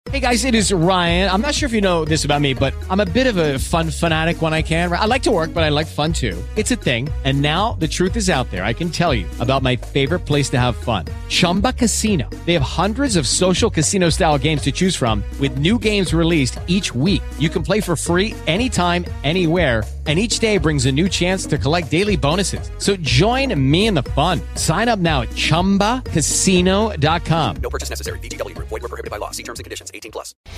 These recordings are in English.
Hey guys, it is Ryan. I'm not sure if you know this about me, but I'm a bit of a fun fanatic when I can. I like to work, but I like fun too. It's a thing. And now the truth is out there. I can tell you about my favorite place to have fun. Chumba Casino. They have hundreds of social casino style games to choose from with new games released each week. You can play for free anytime, anywhere. And each day brings a new chance to collect daily bonuses. So join me in the fun. Sign up now at ChumbaCasino.com. No purchase necessary. VGW. Void where prohibited by law. See terms and conditions. 18+.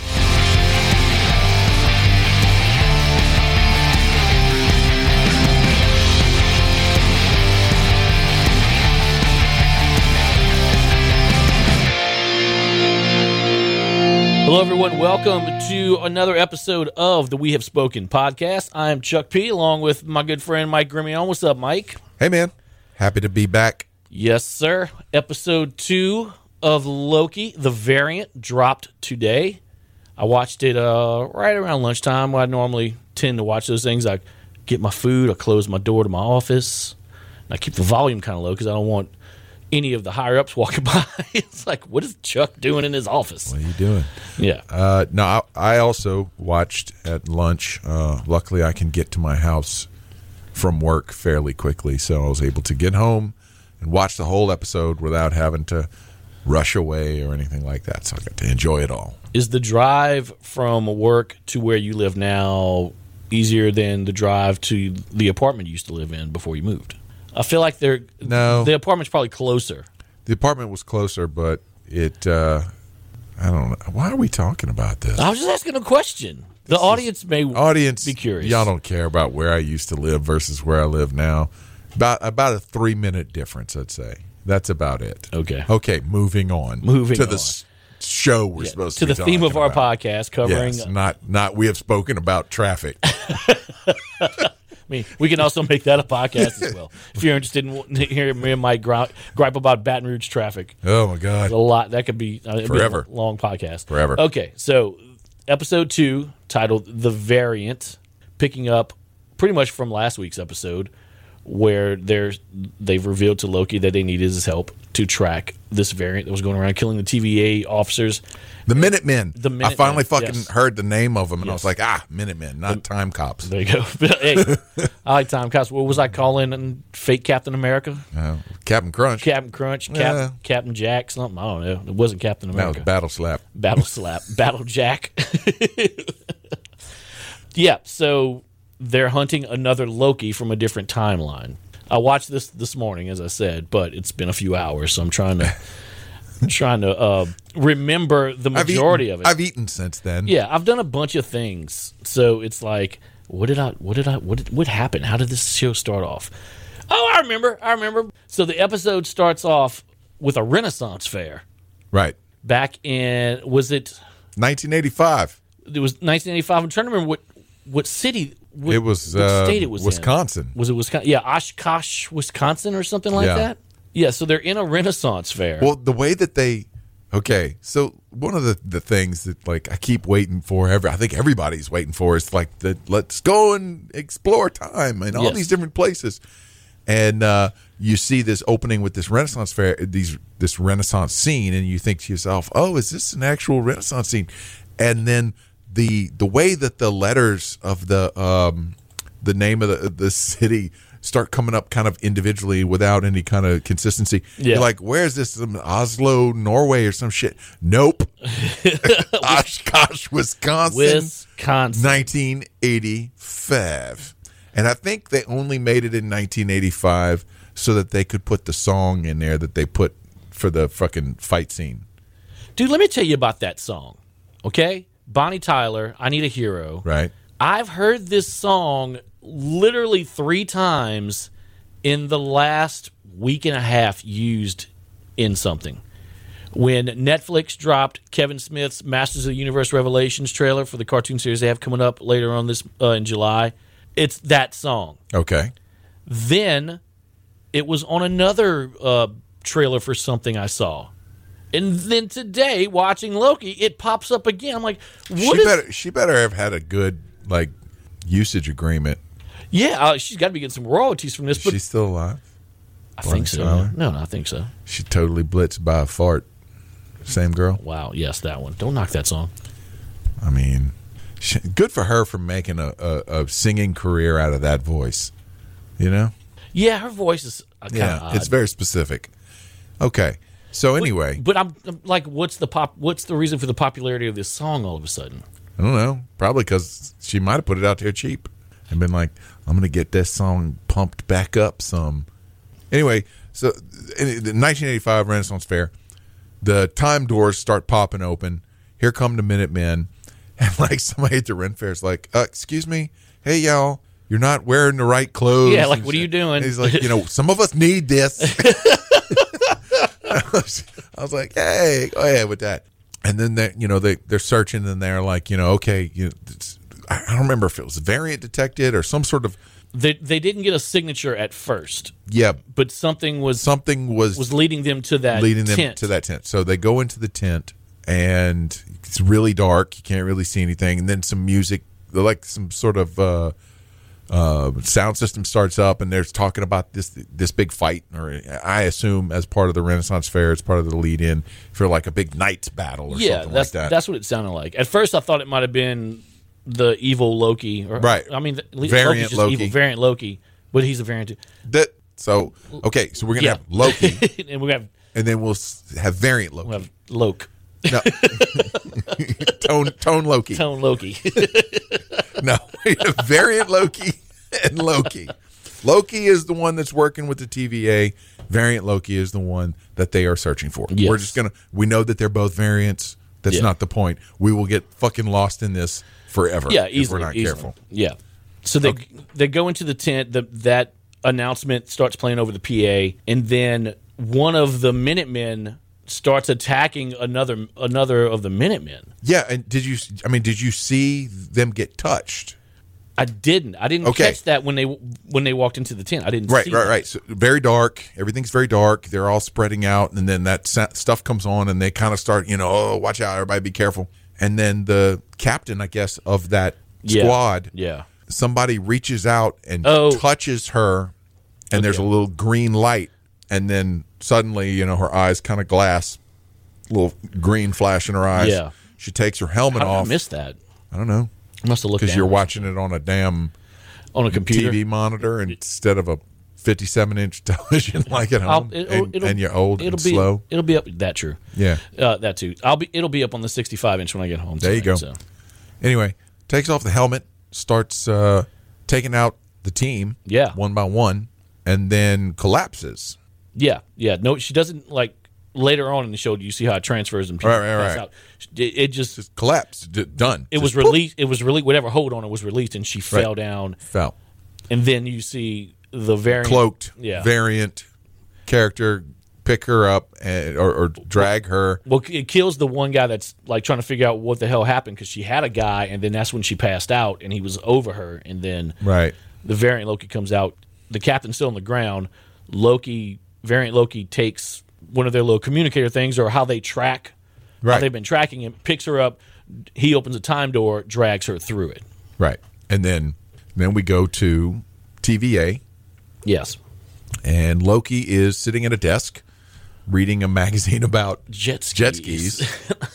Hello, everyone. Welcome to another episode of the We Have Spoken podcast. I'm Chuck P. along with my good friend Mike Grimion. What's up, Mike? Hey, man. Happy to be back. Yes, sir. Episode 2 of Loki, The Variant, dropped today. I watched it right around lunchtime. I normally tend to watch those things. I get my food, I close my door to my office, and I keep the volume kind of low because I don't want any of the higher-ups walking by. It's like, what is Chuck doing in his office? What are you doing? Yeah. No, I also watched at lunch. Luckily, I can get to my house from work fairly quickly, so I was able to get home and watch the whole episode without having to rush away or anything like that. So I got to enjoy it all. Is the drive from work to where you live now easier than the drive to the apartment you used to live in before you moved? I feel like No. The apartment's probably closer. The apartment was closer, but it, I don't know. Why are we talking about this? I was just asking a question. The audience may be curious. Y'all don't care about where I used to live versus where I live now. About a 3-minute difference, I'd say. That's about it. Okay. Okay, moving on. Moving on. The show we're supposed to be to the theme of our about. podcast covering. Yes, not we have spoken about traffic. I mean, we can also make that a podcast as well. If you're interested in hearing me and Mike gripe about Baton Rouge traffic. Oh, my God. A lot. That could be, Forever. Be a long podcast. Forever. Okay, so episode 2, titled The Variant, picking up pretty much from last week's episode, where they've revealed to Loki that they needed his help to track this variant that was going around killing the TVA officers. The Minutemen. Minutemen, I finally fucking yes. heard the name of them, and I Yes. was like, Minutemen, not Time Cops. There you go. Hey, I like Time Cops. What was I calling fake Captain America? Captain Crunch. Captain Crunch, Yeah. Captain Jack, something. I don't know. It wasn't Captain That America. was Battle Slap. Battle Slap. Battle Jack. Yeah, so they're hunting another Loki from a different timeline. I watched this morning, as I said, but it's been a few hours, so I'm trying to remember the majority of it. I've eaten since then. Yeah, I've done a bunch of things, so it's like, what happened? How did this show start off? Oh, I remember. So the episode starts off with a Renaissance fair. Right. Back in, was it 1985. It was 1985. I'm trying to remember what city. What, It was what state it was Wisconsin. In. Was it Wisconsin? Yeah, Oshkosh, Wisconsin, or something like Yeah. that. Yeah, so they're in a Renaissance fair. Well, the way that so one of the things that like I keep waiting for, I think everybody's waiting for is like let's go and explore time and all Yes. these different places. And you see this opening with this Renaissance fair, this Renaissance scene, and you think to yourself, "Oh, is this an actual Renaissance scene?" And then the way that the letters of the name of the city start coming up kind of individually without any kind of consistency. Yeah. You're like, where's this? Oslo, Norway, or some shit? Nope. Oshkosh, Wisconsin. 1985. And I think they only made it in 1985 so that they could put the song in there that they put for the fucking fight scene. Dude, let me tell you about that song, okay? Bonnie Tyler, I Need a Hero. Right. I've heard this song literally 3 times in the last week and a half used in something. When Netflix dropped Kevin Smith's Masters of the Universe Revelations trailer for the cartoon series they have coming up later on this in July, it's that song. Okay. Then it was on another trailer for something I saw. And then today, watching Loki, it pops up again. I'm like, She better have had a good like usage agreement. Yeah, she's got to be getting some royalties from this. Is But she still alive? I think so. Tyler? No, I think so. She totally blitzed by a fart. Same girl. Wow, yes, that one. Don't knock that song. I mean, good for her for making a singing career out of that voice. You know? Yeah, her voice is kind of odd. It's very specific. Okay, so anyway, But I'm like, what's the reason for the popularity of this song all of a sudden? I don't know. Probably because she might have put it out there cheap and been like, "I'm going to get this song pumped back up some." Anyway, so in the 1985 Renaissance Fair, the time doors start popping open. Here come the Minutemen, and like somebody at the Ren Fair is like, "Excuse me, hey y'all, you're not wearing the right clothes." Yeah, like, and what are you shit. doing? And he's like, some of us need this. I was like, "Hey, go ahead with that." And then they're searching, and they're like, okay, I don't remember if it was a variant detected or some sort of. They didn't get a signature at first, Yeah, but something was leading them to that tent. So they go into the tent, and it's really dark. You can't really see anything. And then some music, like some sort of sound system starts up, and they're talking about this big fight, or I assume as part of the Renaissance Fair, it's part of the lead-in for like a big knight's battle or something like that. That's what it sounded like. At first, I thought it might have been the evil Loki, Right. I mean, Variant Loki's just Loki. evil variant Loki, but he's a variant too. So we're gonna have Loki, and we have and then we'll have variant Loki. we'll have Loke, No. Tone Loki. Tone Loki. No, variant Loki and Loki. Loki is the one that's working with the TVA. Variant Loki is the one that they are searching for. Yes. We're just we know that they're both variants. That's not the point. We will get fucking lost in this forever Yeah, if easily. we're not easily. careful. Yeah. So they go into the tent. That announcement starts playing over the PA, and then one of the Minutemen starts attacking another of the Minutemen. Yeah, and did you see them get touched? I didn't catch that when they walked into the tent. I didn't see that. Right. So very dark. Everything's very dark. They're all spreading out, and then that stuff comes on, and they kind of start, oh, watch out, everybody, be careful. And then the captain, I guess, of that squad, somebody reaches out and touches her, and there's a little green light, and then suddenly, her eyes kind of glass, little green flash in her eyes. Yeah. She takes her helmet How did off. I miss that? I don't know. I must have looked Because down. you're watching it on a damn on a computer TV monitor instead of a 57-inch television like at home, and you're old and slow. It'll be up. That true. Yeah, that too. It'll be up on the 65-inch when I get home. There you go. So. Anyway, takes off the helmet, starts taking out the team, one by one, and then collapses. Yeah. No, she doesn't like. Later on in the show, do you see how it transfers and people pass out? It just collapsed. Done. It was released. It was really whatever hold on it was released, and she fell down. And then you see the variant cloaked variant character pick her up or drag her. Well, it kills the one guy that's like trying to figure out what the hell happened because she had a guy, and then that's when she passed out, and he was over her, and then the variant Loki comes out. The captain's still on the ground. Variant Loki takes one of their little communicator things, or how they track, how they've been tracking him, picks her up. He opens a time door, drags her through it. Right, and then we go to TVA. Yes, and Loki is sitting at a desk reading a magazine about jet skis.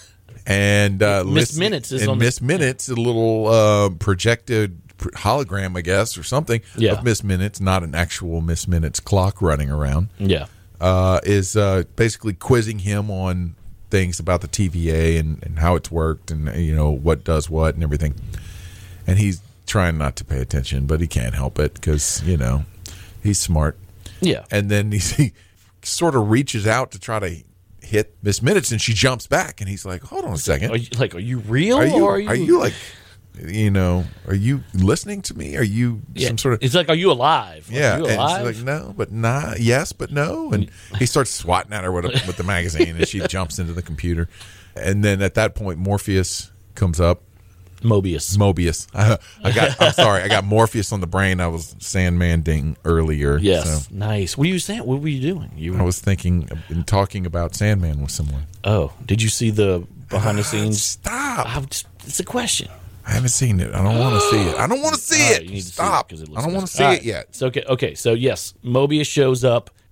And Miss Minutes is on Miss Minutes, a little projected hologram, I guess, or something of Miss Minutes, not an actual Miss Minutes clock running around. Yeah. Is basically quizzing him on things about the TVA and how it's worked and what does what and everything. And he's trying not to pay attention, but he can't help it because he's smart. Yeah. And then he sort of reaches out to try to hit Miss Minutes, and she jumps back, and he's like, "Hold on a second. Are you real? Are you like, are you listening to me? Are you some sort of?" It's like, "Are you alive? Yeah, are you alive?" And she's like, "No, but not. Yes, but no." And he starts swatting at her with the magazine, and she jumps into the computer. And then at that point, Morpheus comes up. Mobius. I'm sorry. I got Morpheus on the brain. I was Sandman-ding earlier. Yes. So. Nice. What were you saying? What were you doing? I was thinking and talking about Sandman with someone. Oh, did you see the behind the scenes? Stop. It's a question. I haven't seen it. I don't want to see it. I don't want to see it. You need Stop. to see it I don't want to see it yet. It's okay. Okay. So yes, Mobius shows up.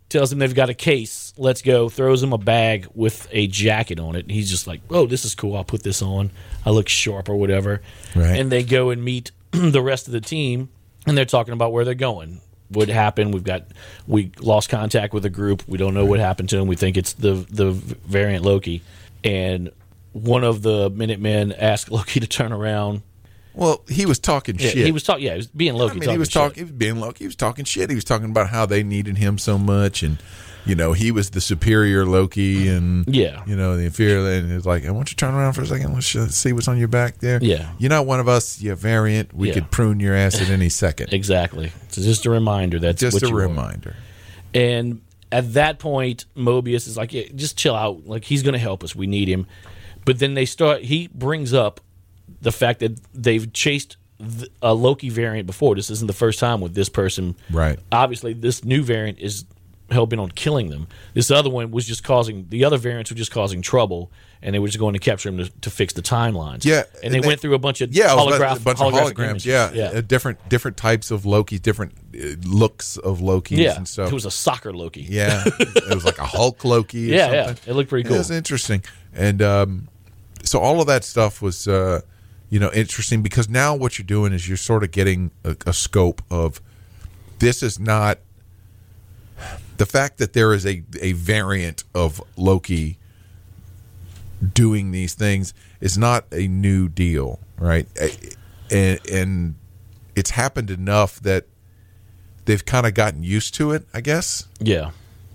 tells him they've got a case. Let's go. Throws him a bag with a jacket on it. And he's just like, oh, this is cool. I'll put this on. I look sharp or whatever. Right. And they go and meet the rest of the team, and they're talking about where they're going. What happened? We lost contact with the group. We don't know what happened to him. We think it's the variant Loki. And one of the Minutemen asked Loki to turn around. Well, he was talking shit. He was talking. Yeah, he was being Loki. He was being Loki. He was talking shit. He was talking about how they needed him so much, and he was the superior Loki, and the inferior. And he was like, "I want you to turn around for a second. Let's see what's on your back there. Yeah, you're not one of us. You're a variant. We could prune your ass at any second. Exactly. So just a reminder. That's just what a reminder. And at that point, Mobius is like, yeah, just chill out. Like, he's going to help us. We need him. But then he brings up the fact that they've chased a Loki variant before. This isn't the first time with this person. Right. Obviously, this new variant is hell-bent on killing them. This other one was just the other variants were just causing trouble, and they were just going to capture him to fix the timelines. Yeah. And they went through a bunch of holograms. Images. Yeah. Different types of Lokis, different looks of Lokis and stuff. It was a soccer Loki. Yeah. It was like a Hulk Loki or something. Yeah. It looked pretty cool. It was interesting. And so all of that stuff was interesting, because now what you're doing is you're sort of getting a scope of, this is not the fact that there is a variant of Loki doing these things is not a new deal, right? And it's happened enough that they've kind of gotten used to it, I guess. Yeah.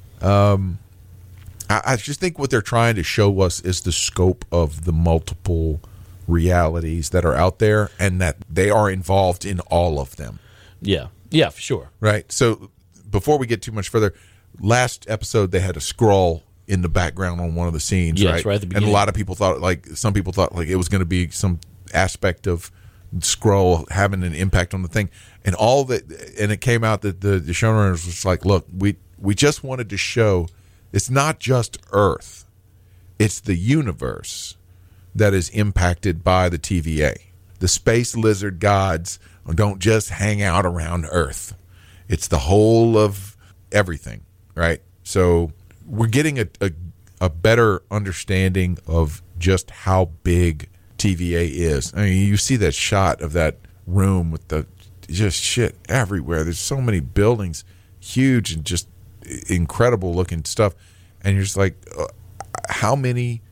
I just think what they're trying to show us is the scope of the multiple realities that are out there, and that they are involved in all of them. Yeah. Yeah, for sure. Right. So before we get too much further, last episode they had a scroll in the background on one of the scenes, right at the beginning. And a lot of people thought, some people thought it was going to be some aspect of scroll having an impact on the thing, and it came out that the showrunners was like, look, we just wanted to show it's not just Earth, it's the universe that is impacted by the TVA. The space lizard gods don't just hang out around Earth. It's the whole of everything, right? So we're getting a better understanding of just how big TVA is. I mean, you see that shot of that room with the just shit everywhere. There's so many buildings, huge and just incredible looking stuff. And you're just like, how many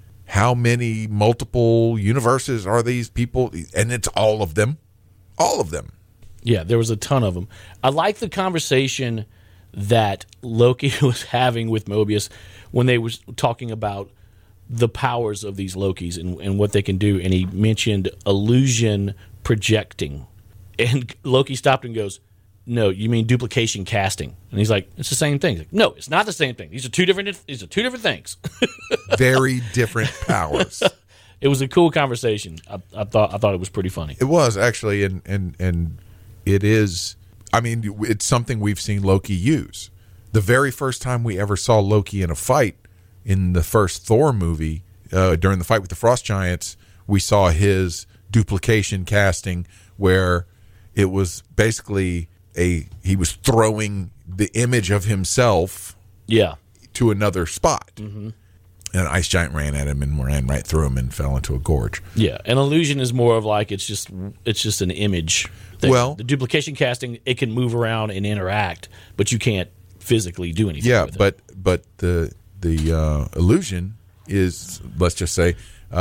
multiple universes are these people? And it's all of them. All of them. Yeah, there was a ton of them. I like the conversation that Loki was having with Mobius when they was talking about the powers of these Lokis and what they can do. And he mentioned illusion projecting. And Loki stopped and goes, no, you mean duplication casting. And he's like, it's the same thing. He's like, no, it's not the same thing. These are two different things. Very different powers. It was a cool conversation. I thought it was pretty funny. It was, actually, and it is. I mean, it's something we've seen Loki use. The very first time we ever saw Loki in a fight in the first Thor movie, during the fight with the Frost Giants, we saw his duplication casting, where it was basically he was throwing the image of himself to another spot. Mm-hmm. And an ice giant ran at him and ran right through him and fell into a gorge. Yeah, an illusion is more of like it's just an image thing. Well, the duplication casting, it can move around and interact, but you can't physically do anything. Yeah, with it. but the illusion is, let's just say,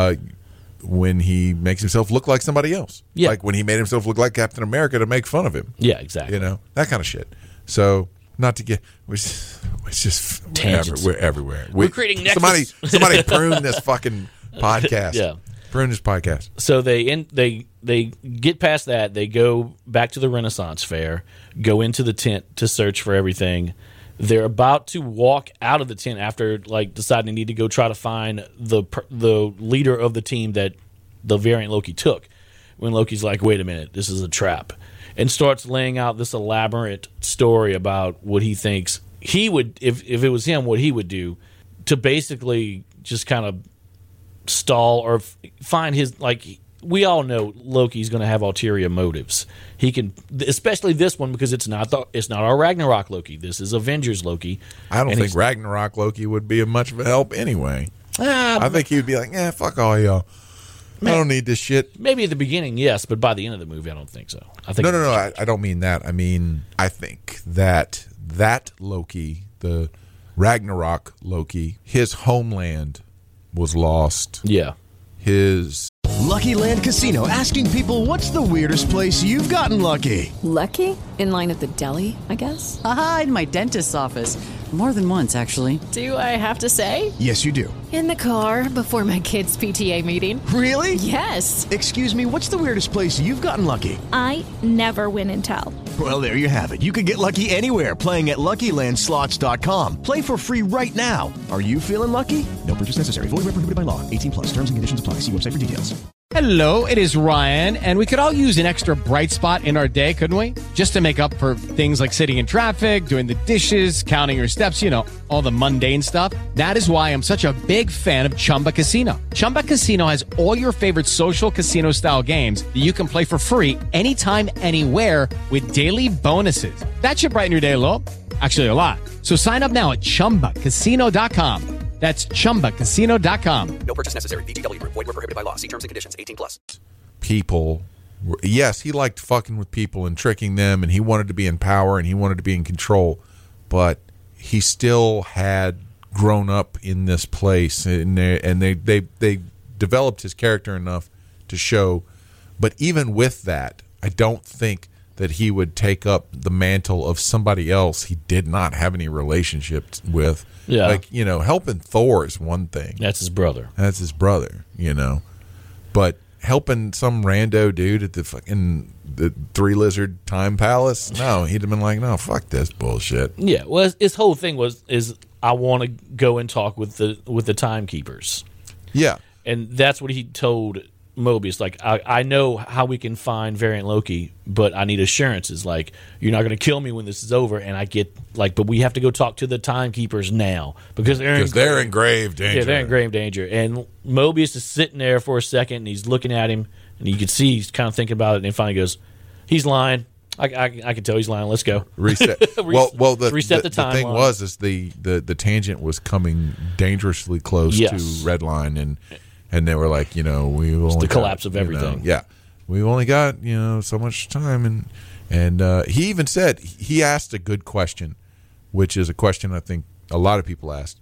when he makes himself look like somebody else. Yeah. Like when he made himself look like Captain America to make fun of him. Yeah, exactly. That kind of shit. So, not to get, it's just tangents. We're everywhere. We're creating nexus. Somebody prune this fucking podcast. Yeah, prune this podcast. So they get past that. They go back to the Renaissance Fair, go into the tent to search for everything. They're about to walk out of the tent after deciding they need to go try to find the leader of the team that the variant Loki took. When Loki's like, "Wait a minute, this is a trap," and starts laying out this elaborate story about what he thinks he would, if it was him, what he would do to basically just kind of stall or find his we all know Loki's going to have ulterior motives. He can, especially this one, because it's not our Ragnarok Loki. This is Avengers Loki. I don't And think Ragnarok Loki would be of much of a help anyway. I think he'd be like, fuck all y'all. I don't need this shit. Maybe at the beginning, yes, but by the end of the movie, I don't think so. I think No. I don't mean that. I mean, I think that Loki, the Ragnarok Loki, his homeland was lost. Yeah. His Lucky Land Casino, asking people, what's the weirdest place you've gotten lucky? Lucky? In line at the deli, I guess? Aha, in my dentist's office. More than once, actually. Do I have to say? Yes, you do. In the car before my kids' PTA meeting. Really? Yes. Excuse me, what's the weirdest place you've gotten lucky? I never win and tell. Well, there you have it. You can get lucky anywhere, playing at LuckyLandSlots.com. Play for free right now. Are you feeling lucky? No purchase necessary. Void where prohibited by law. 18 plus. Terms and conditions apply. See website for details. Hello, it is Ryan, and we could all use an extra bright spot in our day, couldn't we? Just to make up for things like sitting in traffic, doing the dishes, counting your steps, all the mundane stuff. That is why I'm such a big fan of Chumba Casino. Chumba Casino has all your favorite social casino-style games that you can play for free anytime, anywhere with daily bonuses. That should brighten your day a little. Actually, a lot. So sign up now at ChumbaCasino.com. That's ChumbaCasino.com. No purchase necessary. VGW Group. Void where prohibited by law. See terms and conditions. 18 plus. people, yes, he liked fucking with people and tricking them, and he wanted to be in power and he wanted to be in control, but he still had grown up in this place, and they developed his character enough to show. But even with that, I don't think that he would take up the mantle of somebody else he did not have any relationship with. Yeah. Like, helping Thor is one thing. That's his brother. That's his brother, But helping some rando dude at the Three Lizard Time Palace, no, he'd have been like, no, fuck this bullshit. Yeah, well, his whole thing is I want to go and talk with the timekeepers. Yeah. And that's what he told Mobius. Like, I know how we can find Variant Loki, but I need assurances. Like, you're not going to kill me when this is over. And I get, but we have to go talk to the timekeepers now because they're in grave danger. Yeah, they're in grave danger. And Mobius is sitting there for a second, and he's looking at him, and you can see he's kind of thinking about it, and he finally goes, he's lying. I can tell he's lying. Let's go. Reset. Reset the timeline. The thing was the tangent was coming dangerously close to Redline, and they were like, we only the collapse of everything. We've only got so much time, and he even said he asked a good question, which is a question I think a lot of people asked.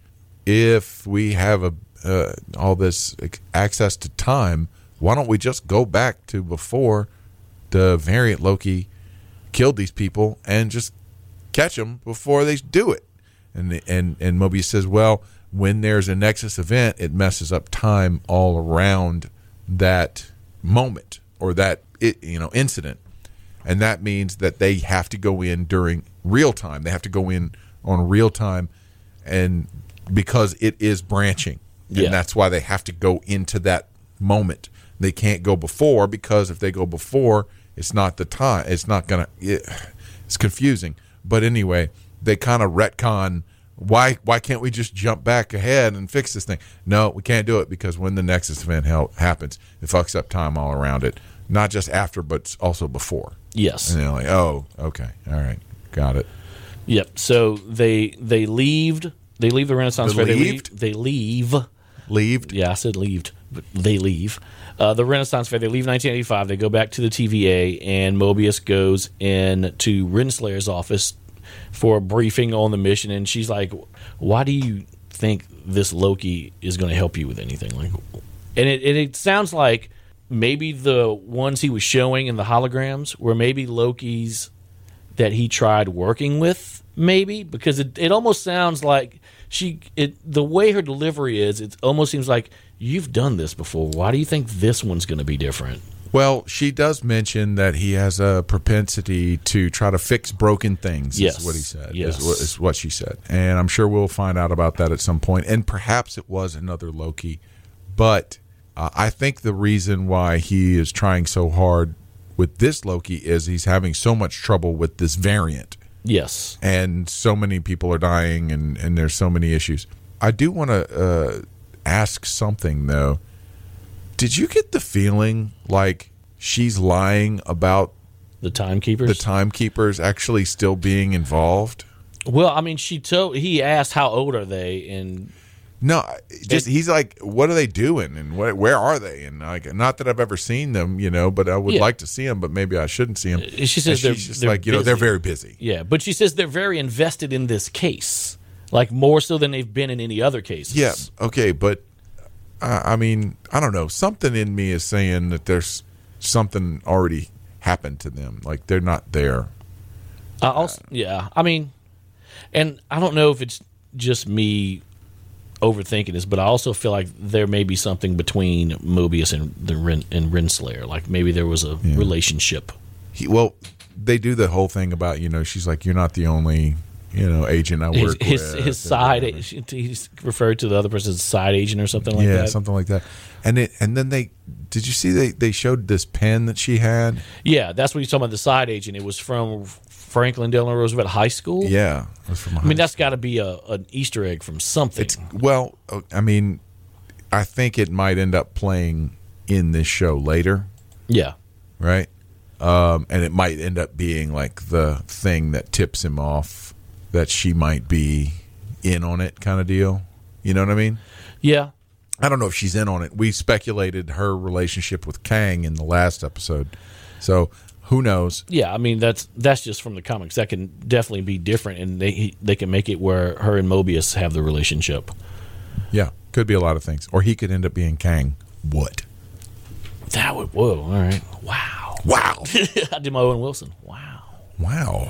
If we have all this access to time, why don't we just go back to before the Variant Loki killed these people and just catch them before they do it? And Mobius says, well, when there's a Nexus event, it messes up time all around that moment or that incident, and that means that they have to go in during real time. They have to go in on real time, and because it is branching, and that's why they have to go into that moment. They can't go before, because if they go before, it's not the time. It's not gonna. It's confusing. But anyway, they kind of retcon. Why can't we just jump back ahead and fix this thing? No, we can't do it, because when the Nexus event happens, it fucks up time all around it. Not just after, but also before. Yes. And they're like, oh, okay, all right, got it. Yep. So they leave the Renaissance Fair. They leave. Leaved? Yeah, I said leaved, but they leave. The Renaissance Fair, they leave 1985. They go back to the TVA, and Mobius goes in to Renslayer's office for a briefing on the mission, and she's like, why do you think this Loki is going to help you with anything? And it sounds like maybe the ones he was showing in the holograms were maybe Loki's that he tried working with, maybe, because it almost sounds like the way her delivery is, it almost seems like, you've done this before. Why do you think this one's going to be different? Well, she does mention that he has a propensity to try to fix broken things, yes. is what he said, yes. is what she said. And I'm sure we'll find out about that at some point. And perhaps it was another Loki. But I think the reason why he is trying so hard with this Loki is he's having so much trouble with this variant. Yes. And so many people are dying, and there's so many issues. I do want to ask something, though. Did you get the feeling like she's lying about The timekeepers. the timekeepers actually still being involved? Well, I mean, he asked how old are they, and No, just he's like, what are they doing, and where are they? And like, not that I've ever seen them, but I would Yeah. like to see them, but maybe I shouldn't see them. She says and they're- she's just they're like, they're busy. very busy. yeah, but she says they're very invested in this case, like more so than they've been in any other cases. Yeah, okay, but I mean, I don't know. Something in me is saying that there's something already happened to them. Like they're not there. I mean, and I don't know if it's just me overthinking this, but I also feel like there may be something between Mobius and Renslayer. Like maybe there was a relationship. They do the whole thing about she's like, you're not the only agent I work with. His side, he's referred to the other person as side agent or something like that. Yeah, something like that. And then did you see they showed this pen that she had? Yeah, that's what you're talking about. The side agent. It was from Franklin Delano Roosevelt High School. Yeah, it was from. I mean, that's got to be an Easter egg from something. I mean, I think it might end up playing in this show later. Yeah, right. And it might end up being like the thing that tips him off that she might be in on it, kind of deal. You know what I mean? Yeah. I don't know if she's in on it. We speculated her relationship with Kang in the last episode, so who knows? Yeah, I mean that's just from the comics. That can definitely be different, and they can make it where her and Mobius have the relationship. Yeah, could be a lot of things, or he could end up being Kang. What? That would all right. Wow. I did my Owen Wilson. Wow.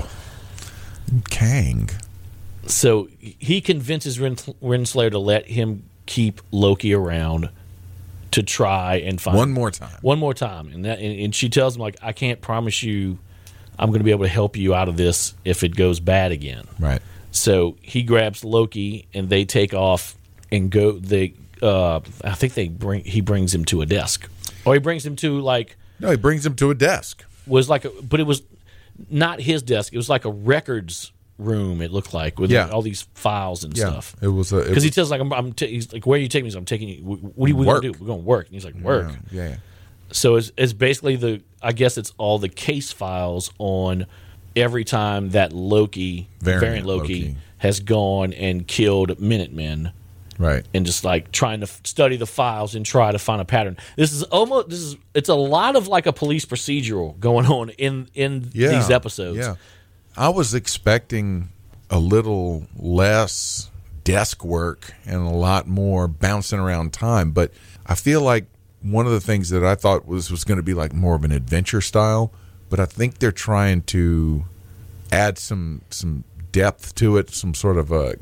Kang. So he convinces Renslayer to let him keep Loki around to try and find one more time, and she tells him like, I can't promise you I'm going to be able to help you out of this if it goes bad again. Right. So he grabs Loki and they take off and go. I think he brings him to a desk, or he brings him to like. No, he brings him to a desk. But it was not his desk. It was like a records room. It looked like with all these files and stuff. It was because he tells like he's like, where are you taking me? So I'm taking you. What are we going to do? We're going to work. And he's like, work. Yeah. So it's basically I guess it's all the case files on every time that variant Loki has gone and killed Minutemen. Right. And just like trying to study the files and try to find a pattern. It's a lot of like a police procedural going on in these episodes. Yeah. I was expecting a little less desk work and a lot more bouncing around time, but I feel like one of the things that I thought was going to be like more of an adventure style, but I think they're trying to add some depth to it, some sort of a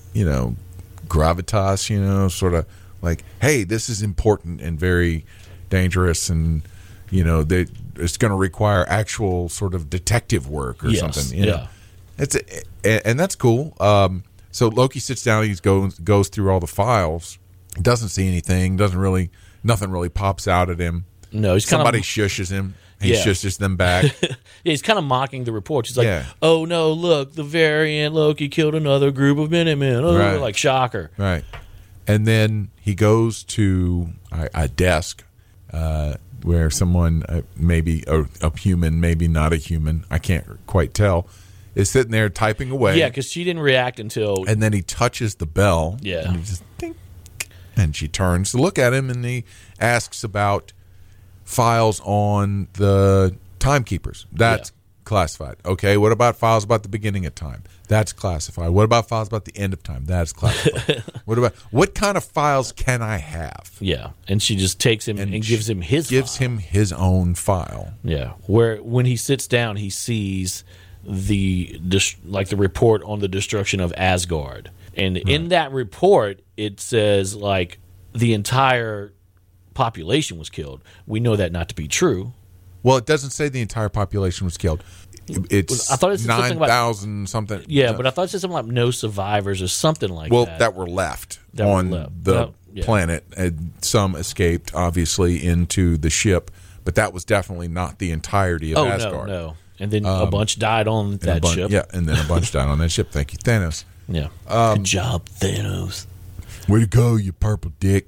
gravitas, sort of like, hey, this is important and very dangerous, and it's going to require actual sort of detective work or something. Yeah, and that's cool. So Loki sits down, he goes through all the files, doesn't see anything, nothing really pops out at him. No, somebody shushes him. He shushes them back. Yeah, he's kind of mocking the report. He's like, oh, no, look, the variant Loki killed another group of Minutemen. Oh, right. Like, shocker. Right. And then he goes to a desk where someone, maybe a human, maybe not a human, I can't quite tell, is sitting there typing away. Yeah, because she didn't react until... And then he touches the bell. Yeah. And he just, ding, and she turns to look at him, and he asks about files on the timekeepers. That's classified. Okay, what about files about the beginning of time? That's classified. What about files about the end of time? That's classified. What kind of files can I have? Yeah, and she just takes him and gives him his own file. Yeah, where when he sits down, he sees the report on the destruction of Asgard, and in that report, it says like the entire population was killed. We know that not to be true. Well, it doesn't say the entire population was killed. I thought it said 9,000 something. Yeah, but I thought it said something like no survivors or something like that. Well, that were left on the planet. And some escaped, obviously, into the ship, but that was definitely not the entirety of Asgard. No. And then a bunch died on that ship. Yeah, and then a bunch died on that ship. Thank you, Thanos. Yeah. Good job, Thanos. Way to go, you purple dick.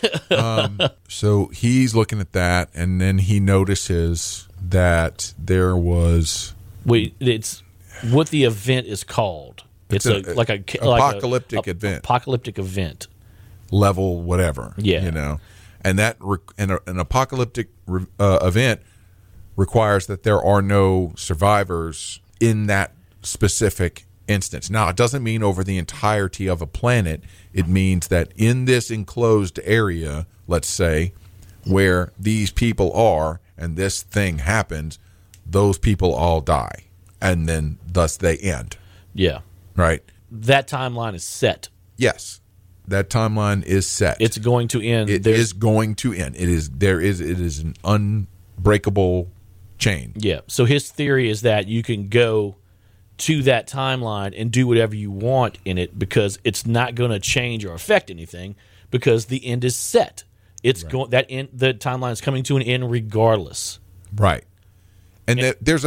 So he's looking at that, and then he notices that there was it's what the event is called. It's apocalyptic event. Apocalyptic event. Level whatever. Yeah. You know. And that an apocalyptic event requires that there are no survivors in that specific instance. Now, it doesn't mean over the entirety of a planet. It means that in this enclosed area, let's say, where these people are and this thing happens, those people all die. And then thus they end. Yeah. Right? That timeline is set. Yes. That timeline is set. It's going to end. It is going to end. It is an unbreakable chain. Yeah. So his theory is that you can go to that timeline and do whatever you want in it because it's not going to change or affect anything because the end is set. It's going the timeline is coming to an end regardless. Right. And there's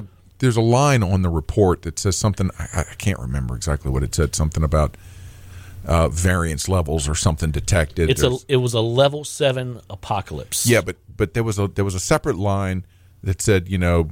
a line on the report that says something. I can't remember exactly what it said. Something about variance levels or something detected. It was a level 7 apocalypse. Yeah, but there was a separate line that said, you know,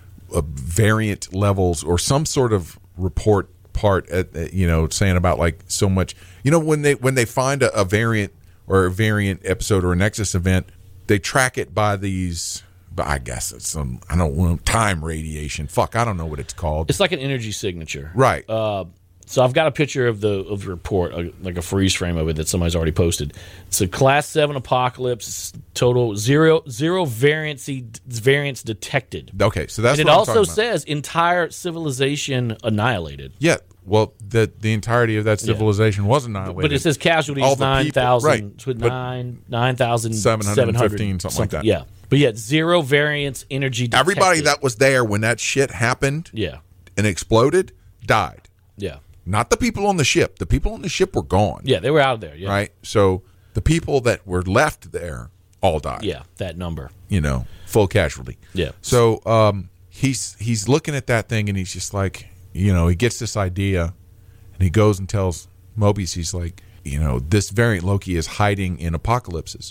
variant levels or some sort of report part at, you know, saying about like so much, you know, when they find a variant or a variant episode or a Nexus event, they track it by these, but I guess it's some, I don't know, time radiation. Fuck, I don't know what it's called. It's like an energy signature. Right. So I've got a picture of the report, like a freeze frame of it that somebody's already posted. It's a Class 7 apocalypse, total zero variance detected. Okay, so that's and what it I'm also talking about. says entire civilization annihilated. Yeah, well, the entirety of that civilization was annihilated. But it says casualties 9,000, right. 9,715, something like that. Yeah, but yeah, zero variance energy detected. Everybody that was there when that shit happened, and exploded, died. Yeah. Not the people on the ship. The people on the ship were gone. Yeah, they were out of there. Yeah. Right? So the people that were left there all died. Yeah, that number. You know, full casualty. Yeah. So he's looking at that thing and he's just like, you know, he gets this idea and he goes and tells Mobius, he's like, you know, this variant Loki is hiding in apocalypses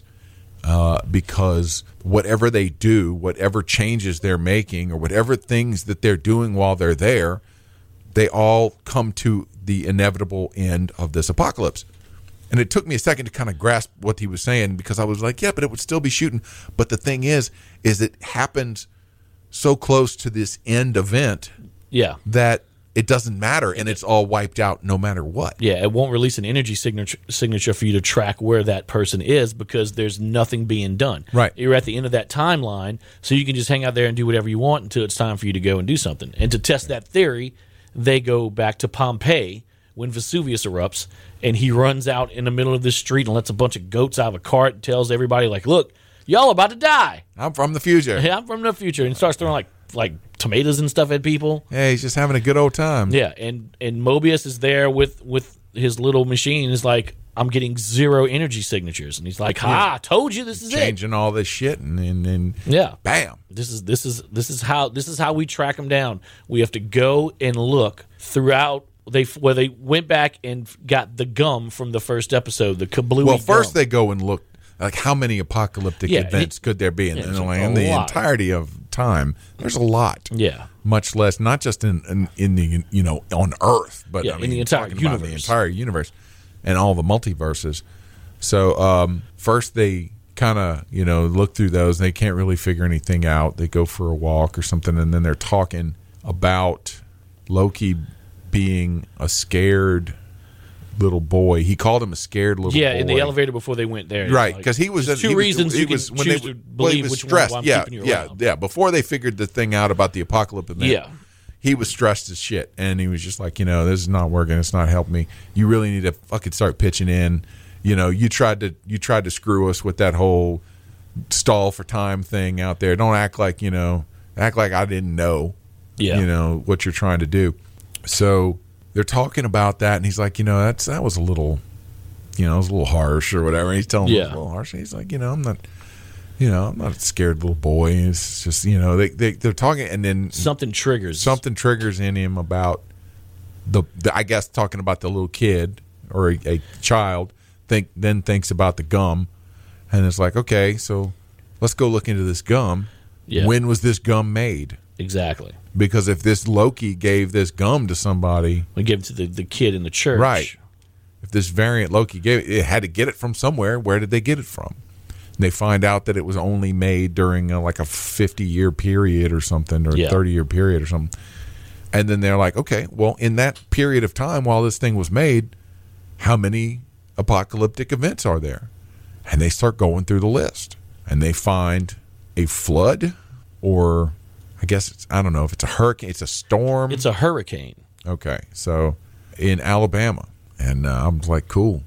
because whatever they do, whatever changes they're making or whatever things that they're doing while they're there, they all come to the inevitable end of this apocalypse. And it took me a second to kind of grasp what he was saying because I was like, yeah, but it would still be shooting. But the thing is it happens so close to this end event that it doesn't matter and it's all wiped out no matter what. Yeah, it won't release an energy signature for you to track where that person is because there's nothing being done. Right. You're at the end of that timeline, so you can just hang out there and do whatever you want until it's time for you to go and do something. And to test that theory, they go back to Pompeii when Vesuvius erupts, and he runs out in the middle of this street and lets a bunch of goats out of a cart and tells everybody, like, look, y'all about to die. I'm from the future. Yeah, I'm from the future. And starts throwing, like tomatoes and stuff at people. Yeah, he's just having a good old time. Yeah, and Mobius is there with his little machine. Is like, I'm getting zero energy signatures. And he's like, I told you this is changing all this shit and bam. This is how we track them down. We have to go and look throughout where they went back and got the gum from the first episode, the kablooey Well, first gum. they go and look like how many apocalyptic events could there be in the entirety of time. There's a lot. Yeah. Much less not just in the, you know, on Earth, but I mean, in the entire talking universe. about the entire universe and all the multiverses. So first they kind of, you know, look through those and they can't really figure anything out. They go for a walk or something and then they're talking about Loki being a scared little boy. He called him a scared little boy. Yeah, in the elevator before they went there. Right, because he was two reasons you can choose to believe which one I'm keeping you around. Yeah. Before they figured the thing out about the apocalypse, he was stressed as shit, and he was just like, you know, this is not working. It's not helping me. You really need to fucking start pitching in. You know, you tried to screw us with that whole stall for time thing out there. Don't act like, you know, act like I didn't know. Yeah. You know what you're trying to do. So they're talking about that, and he's like, you know, that was a little, you know, it was a little harsh or whatever. And he's telling him it was a little harsh. And he's like, you know, I'm not a scared little boy. It's just, you know, they're talking, and then something triggers in him about the I guess talking about the little kid or a child thinks about the gum, and it's like, okay, so let's go look into this gum. Yeah. When was this gum made? Exactly. Because if this Loki gave this gum to somebody, We give it to the kid in the church. right? If this variant Loki gave it, had to get it from somewhere. Where did they get it from? And they find out that it was only made during like a 50-year period or something, or Yeah. 30-year period or something. And then they're like, okay, well, in that period of time while this thing was made, how many apocalyptic events are there? And they start going through the list, and they find a flood, or I guess I don't know if it's a hurricane, it's a storm. It's a hurricane. Okay, so in Alabama, and I'm like, cool.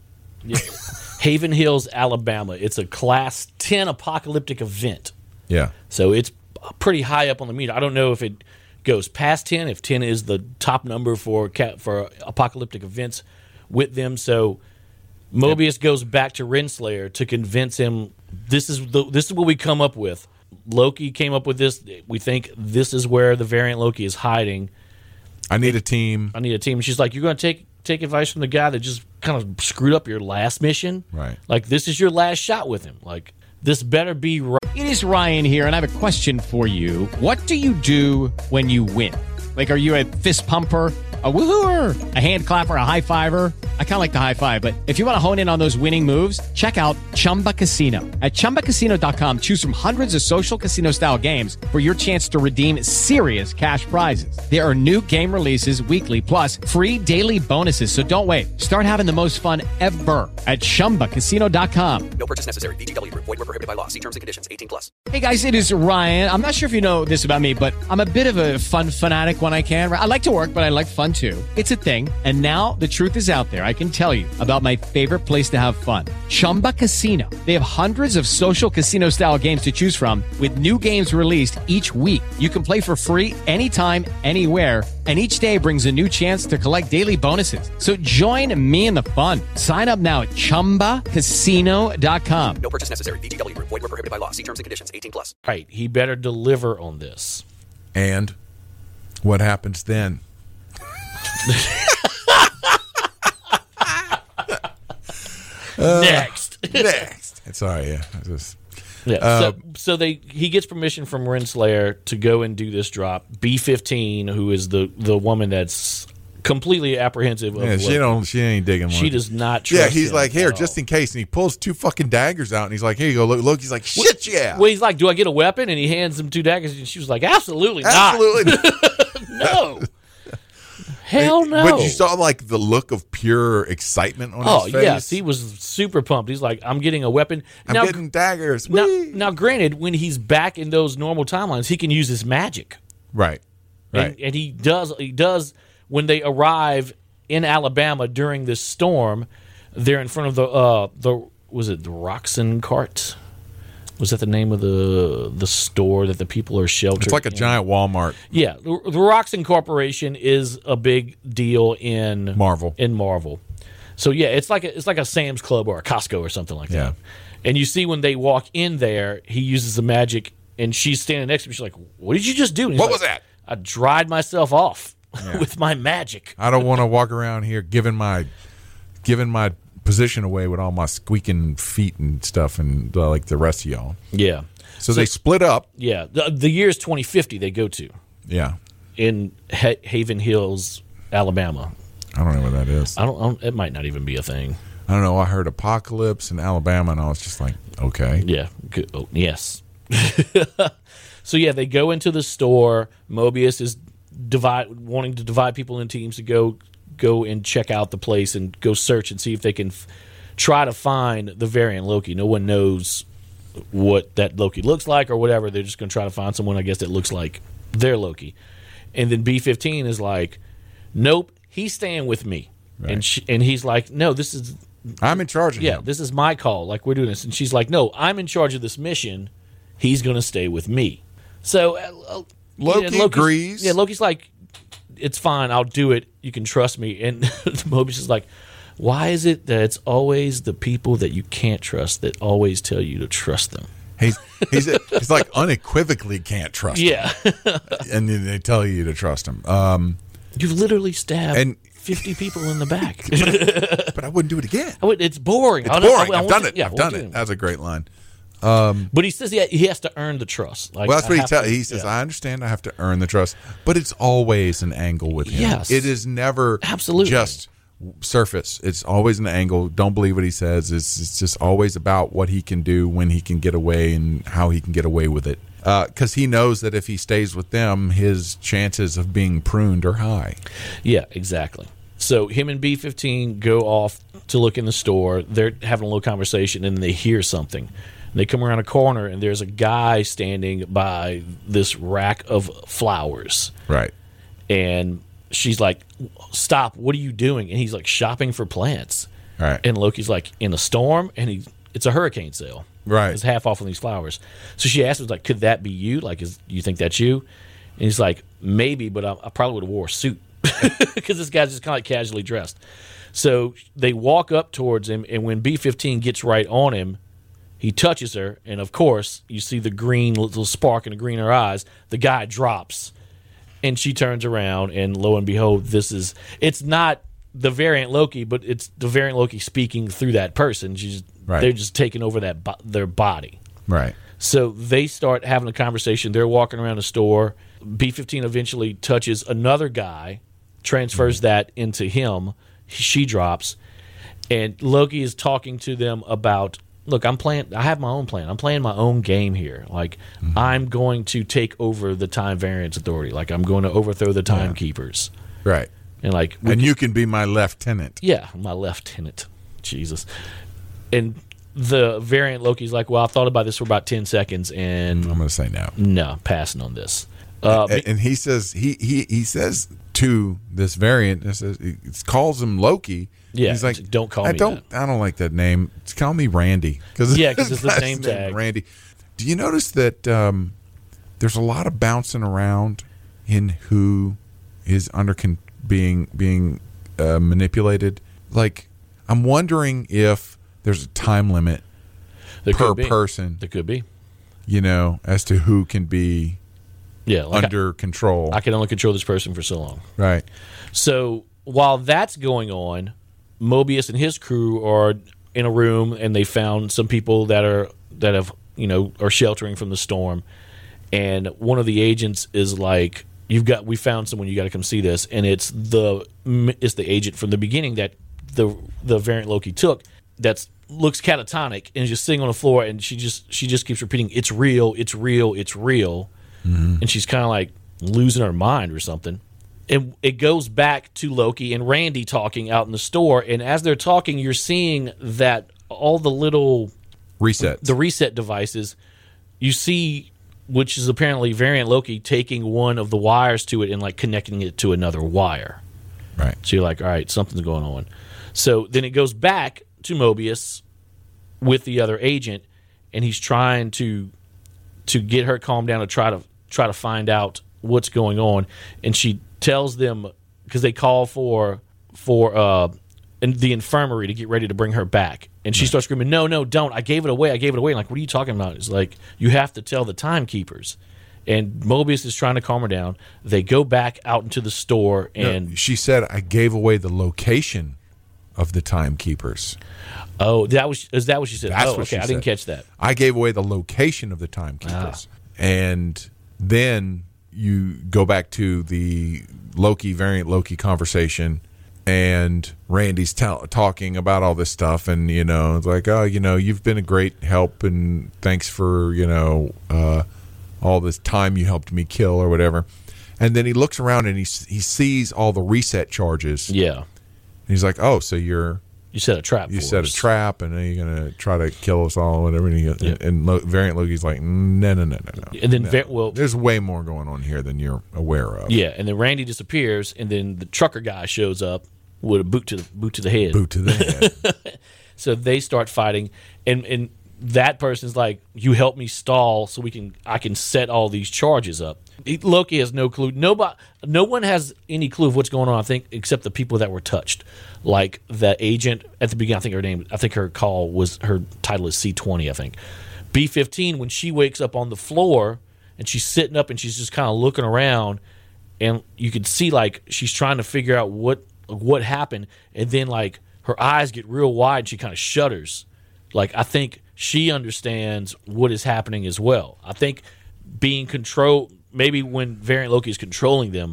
Haven Hills, Alabama. It's a Class 10 apocalyptic event. Yeah, So it's pretty high up on the meter. I don't know if it goes past 10, if 10 is the top number for apocalyptic events with them. So Mobius goes back to Renslayer to convince him this is what we come up with. Loki came up with this. We think this is where the variant Loki is hiding. I need a team. I need a team. And she's like, you're going to take advice from the guy that just kind of screwed up your last mission? Right. Like, this is your last shot with him. Like, this better be right. It is Ryan here, and I have a question for you. What do you do when you win? Like, are you a fist pumper, a woohooer, a hand clapper, a high fiver? I kind of like the high five, but if you want to hone in on those winning moves, check out Chumba Casino. At ChumbaCasino.com, choose from hundreds of social casino-style games for your chance to redeem serious cash prizes. There are new game releases weekly, plus free daily bonuses. So don't wait. Start having the most fun ever at ChumbaCasino.com. No purchase necessary. VGW Group. Void where prohibited by law. See terms and conditions. 18+. Hey guys, it is Ryan. I'm not sure if you know this about me, but I'm a bit of a fun fanatic when I can. I like to work, but I like fun too. It's a thing. And now the truth is out there. I can tell you about my favorite place to have fun. Chumba Casino. They have hundreds of social casino style games to choose from with new games released each week. You can play for free anytime, anywhere. And each day brings a new chance to collect daily bonuses. So join me in the fun. Sign up now at ChumbaCasino.com. No purchase necessary. VGW Group. Void where prohibited by law. See terms and conditions. 18+. Right. He better deliver on this. And what happens then? Next. Next. Sorry, yeah. Yeah. So he gets permission from Renslayer to go and do this drop. B-15, who is the woman that's completely apprehensive of She ain't digging one. She does not trust Yeah, he's him like, here, at just all. in case. And he pulls 2 fucking daggers out, and he's like, here you go. Look, he's like, shit, yeah. Well, he's like, do I get a weapon? And he hands him 2 daggers, and she was like, absolutely not. Absolutely. No. Hell no. But you saw, like, the look of pure excitement on his face. Oh, yes. He was super pumped. He's like, I'm getting a weapon. I'm getting daggers. Now, granted, when he's back in those normal timelines, he can use his magic. Right. Right. And he does when they arrive in Alabama during this storm. They're in front of the Roxon cart? Was that the name of the store that the people are sheltered? It's like a in? giant Walmart. Yeah, the Roxon Corporation is a big deal in Marvel. So yeah, it's like a Sam's Club or a Costco or something like Yeah. that. And you see when they walk in there, he uses the magic, and she's standing next to him. She's like, "What did you just do?" And he's What like, was that? I dried myself off with my magic. I don't want to walk around here giving my position away with all my squeaking feet and stuff, and like the rest of y'all. Yeah. So they split up. Yeah. The year is 2050. They go to Yeah. in Haven Hills, Alabama. I don't know what that is. I don't. It might not even be a thing. I don't know. I heard apocalypse in Alabama, and I was just like, okay. Yeah. Good. Oh, yes. So yeah, they go into the store. Mobius is wanting to divide people in teams to go and check out the place and go search and see if they can try to find the variant Loki. No one knows what that Loki looks like or whatever. They're just going to try to find someone, I guess, that looks like their Loki. And then B-15 is like, nope, he's staying with me. Right. And he's like, no, this is... I'm in charge of him. Yeah, this is my call. Like, we're doing this. And she's like, no, I'm in charge of this mission. He's going to stay with me. So Loki agrees. Yeah, Loki's like, it's fine. I'll do it. You can trust me. And Mobius is like, why is it that it's always the people that you can't trust that always tell you to trust them? He's like unequivocally can't trust him. Yeah. And then they tell you to trust him. You've literally stabbed And- 50 people in the back. But I wouldn't do it again. It's boring. It's boring. I've done want it. to- I've done it. That's a great line. But he says he has to earn the trust. Like, Well, that's what I have to- he says. yeah. I understand. I have to earn the trust, but it's always an angle with him. Yes. It is never Absolutely. just surface. It's always an angle. Don't believe what he says. It's just always about what he can do, when he can get away, and how he can get away with it. Because he knows that if he stays with them, his chances of being pruned are high. Yeah, exactly. So him and B-15 go off to look in the store. They're having a little conversation, and they hear something. And they come around a corner, and there's a guy standing by this rack of flowers. Right. And she's like, "Stop! What are you doing?" And he's like, "Shopping for plants." Right. And Loki's like, "In a storm?" And it's a hurricane sale. Right. It's half off on these flowers. So she asks him, like, "Could that be you? Like, you think that's you?" And he's like, "Maybe, but I probably would have wore a suit." Because this guy's just kind of like casually dressed. So they walk up towards him, and when B-15 gets right on him, he touches her, and of course, you see the green little spark in the green in her eyes. The guy drops, and she turns around, and lo and behold, it's not the variant Loki, but it's the variant Loki speaking through that person. Right. They're just taking over their body. Right. So they start having a conversation. They're walking around the store. B-15 eventually touches another guy, transfers that into him. She drops, and Loki is talking to them about, look, I have my own plan. I'm playing my own game here. Like, I'm going to take over the Time Variance Authority. Like, I'm going to overthrow the Timekeepers. Right. And like, And you can be my lieutenant. yeah, my lieutenant. Jesus. And the variant Loki's like, well, I thought about this for about 10 seconds, and I'm going to say no. no, passing on this. And he says he says to this variant, he calls him Loki. Yeah, he's like, don't call I me don't like that name. Just call me Randy. Yeah, 'cause it's the his name last tag. Randy. Do you notice that there's a lot of bouncing around in who is being manipulated? Like, I'm wondering if there's a time limit There per could be. person, There could be. as to who can be Yeah, like under control. I can only control this person for so long. Right. So while that's going on, Mobius and his crew are in a room, and they found some people that are sheltering from the storm. And one of the agents is like, we found someone, you got to come see this. And it's the agent from the beginning that the variant Loki took that looks catatonic and is just sitting on the floor, and she just keeps repeating, "It's real, it's real, it's real." And she's kind of like losing her mind or something. And it goes back to Loki and Randy talking out in the store. And as they're talking, you're seeing that all the little Resets. the reset devices, you see, which is apparently variant Loki taking one of the wires to it and like connecting it to another wire. Right. So you're like, all right, something's going on. So then it goes back to Mobius with the other agent, and he's trying to get her calmed down to try to find out what's going on. And she tells them, because they call for the infirmary to get ready to bring her back, and she starts screaming, "No, don't! I gave it away! And like, what are you talking about? It's like, you have to tell the Timekeepers. And Mobius is trying to calm her down. They go back out into the store, and she said, "I gave away the location of the Timekeepers." oh, is that what she said? That's oh, what okay, she I didn't said. catch that. I gave away the location of the Timekeepers. And then you go back to the variant Loki conversation, and Randy's talking about all this stuff, and it's like, oh, you've been a great help, and thanks for all this time you helped me kill or whatever. And then he looks around and he sees all the reset charges. Yeah, And he's like, oh, so you set a trap. set a trap, and then you're gonna try to kill us all, and whatever. And variant Loki's like, no. And then There's way more going on here than you're aware of. yeah, and then Randy disappears, and then the trucker guy shows up with a boot to the head. Boot to the head. So they start fighting, and that person's like, "You help me stall so I can set all these charges up." Loki has no clue. No one has any clue of what's going on, I think, except the people that were touched. Like the agent at the beginning, her title is C-20, I think. B-15, when she wakes up on the floor and she's sitting up and she's just kind of looking around, and you could see like she's trying to figure out what happened, and then like her eyes get real wide and she kind of shudders. Like, I think she understands what is happening as well. I think being controlled, maybe when Variant Loki is controlling them,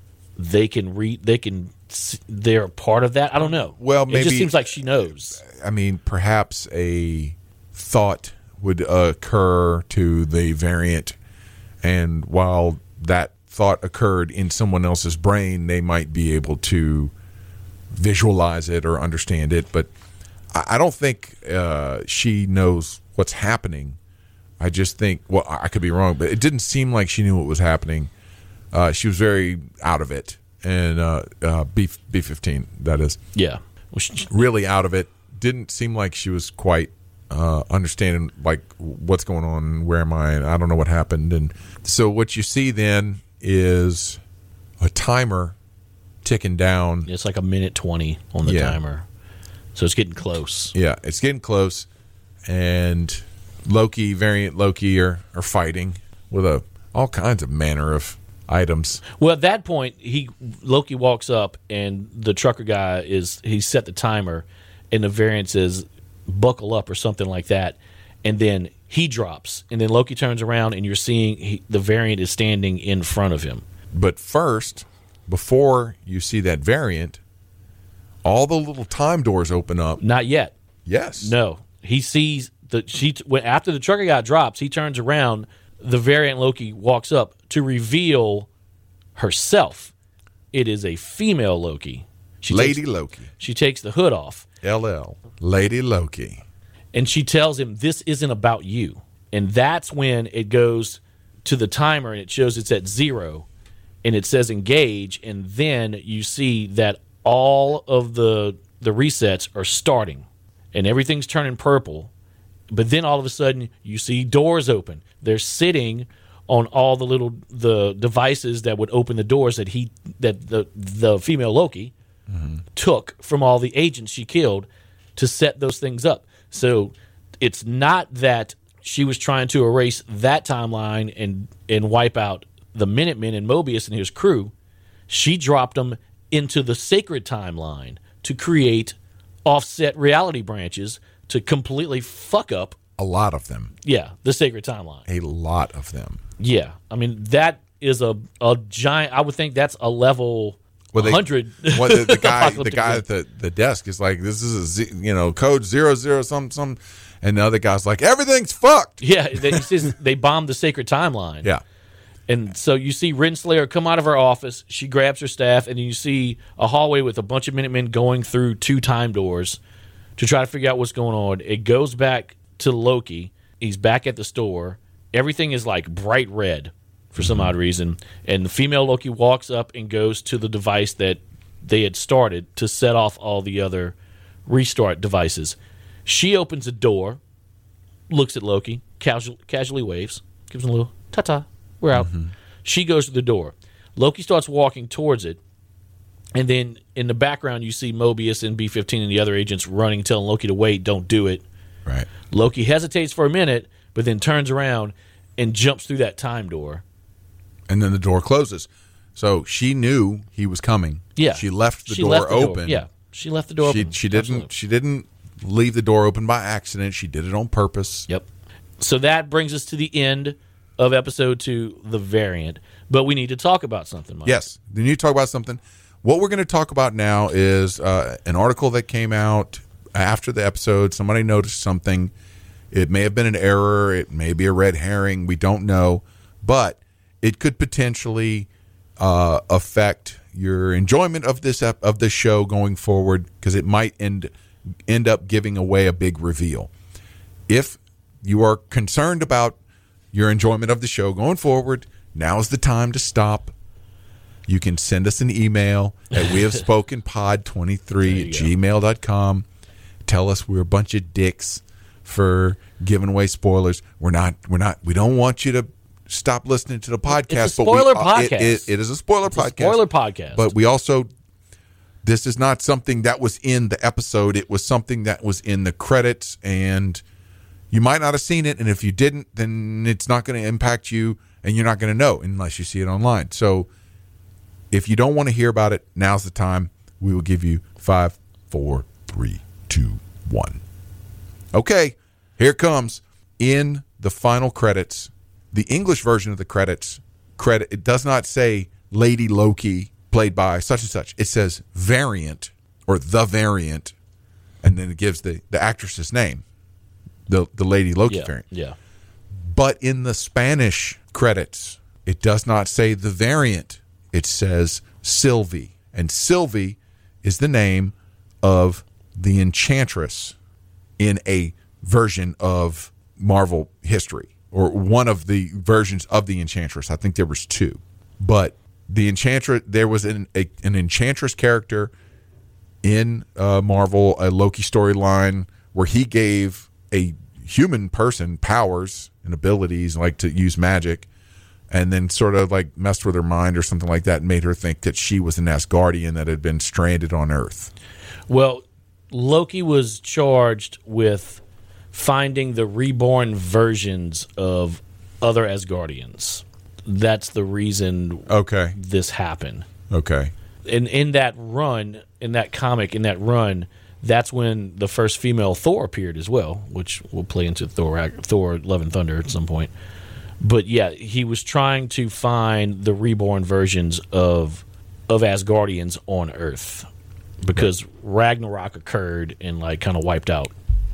they're a part of that. I don't know. Well, maybe it just seems like she knows. I mean, perhaps a thought would occur to the variant, and while that thought occurred in someone else's brain, they might be able to visualize it or understand it. But I don't think she knows what's happening. I just think, well, I could be wrong, but it didn't seem like she knew what was happening. She was very out of it, and B-15, that is. Yeah. Really out of it. Didn't seem like she was quite understanding, like, what's going on, where am I, and I don't know what happened. And so what you see then is a timer ticking down. It's like 1:20 on the timer. So it's getting close. Yeah, it's getting close. And Loki, Variant Loki are fighting with all kinds of manner of items. Well, at that point, Loki walks up, and the trucker guy he set the timer, and the variant says, "Buckle up," or something like that, and then he drops, and then Loki turns around, and you're seeing the variant is standing in front of him. But first, before you see that variant, all the little time doors open up. Not yet. Yes. No. He sees after the trucker guy drops, he turns around. The variant Loki walks up to reveal herself. It is a female Loki. Lady Loki. She takes the hood off. LL. Lady Loki. And she tells him, "This isn't about you." And that's when it goes to the timer, and it shows it's at 0, and it says engage, and then you see that all of the resets are starting, and everything's turning purple. But then all of a sudden, you see doors open. They're sitting on all the devices that would open the doors that the female Loki took from all the agents she killed to set those things up. So it's not that she was trying to erase that timeline and wipe out the Minutemen and Mobius and his crew. She dropped them into the sacred timeline to create offset reality branches to completely fuck up a lot of them. Yeah, the sacred timeline. A lot of them. Yeah, I mean that is a giant. I would think that's a level 100. Well, the guy at the desk is like, "This is code 00 some," and the other guy's like, "Everything's fucked." Yeah, he says they bombed the sacred timeline. Yeah. And so you see Renslayer come out of her office. She grabs her staff, and then you see a hallway with a bunch of Minutemen going through 2 time doors to try to figure out what's going on. It goes back to Loki. He's back at the store. Everything is like bright red for some odd reason. And the female Loki walks up and goes to the device that they had started to set off all the other restart devices. She opens a door, looks at Loki, casually waves, gives him a little ta-ta. We're out. She goes to the door. Loki starts walking towards it, and then in the background you see Mobius and B-15 and the other agents running, telling Loki to wait, don't do it. Right. Loki hesitates for a minute, but then turns around and jumps through that time door. And then the door closes. So she knew he was coming. Yeah. She left the door open. Yeah. She left the door open. She didn't leave the door open by accident. She did it on purpose. Yep. So that brings us to the end of episode 2, The Variant. But we need to talk about something, Mike. Yes. We need to talk about something. What we're going to talk about now is an article that came out after the episode. Somebody noticed something. It may have been an error. It may be a red herring. We don't know. But it could potentially affect your enjoyment of this show going forward, because it might end up giving away a big reveal. If you are concerned about your enjoyment of the show going forward, now's the time to stop. You can send us an email at wehavespokenpod23@gmail.com. Tell us we're a bunch of dicks for giving away spoilers. We don't want you to stop listening to the podcast. It's a spoiler podcast. It is a spoiler podcast. Spoiler podcast. But we also, this is not something that was in the episode. It was something that was in the credits, and you might not have seen it, and if you didn't, then it's not going to impact you, and you're not going to know unless you see it online. So If you don't want to hear about it, now's the time. We will give you 5, 4, 3, 2, 1. Okay, here it comes. In the final credits, the English version of the credits, it does not say Lady Loki played by such and such. It says Variant or The Variant, and then it gives the actress's name, the Lady Loki variant. Yeah. But in the Spanish credits, it does not say The Variant. It says Sylvie. And Sylvie is the name of the Enchantress in a version of Marvel history, or one of the versions of the Enchantress. I think there was 2. But the Enchantress, there was an Enchantress character in Marvel, a Loki storyline, where he gave a human person powers and abilities, like to use magic, and then sort of like messed with her mind or something like that and made her think that she was an Asgardian that had been stranded on Earth. Well, Loki was charged with finding the reborn versions of other Asgardians. That's the reason this happened. Okay. And in that run, in that comic, in that run, that's when the first female Thor appeared as well, which will play into Thor Love and Thunder at some point. But yeah, he was trying to find the reborn versions of Asgardians on Earth, because Ragnarok occurred and like kind of wiped out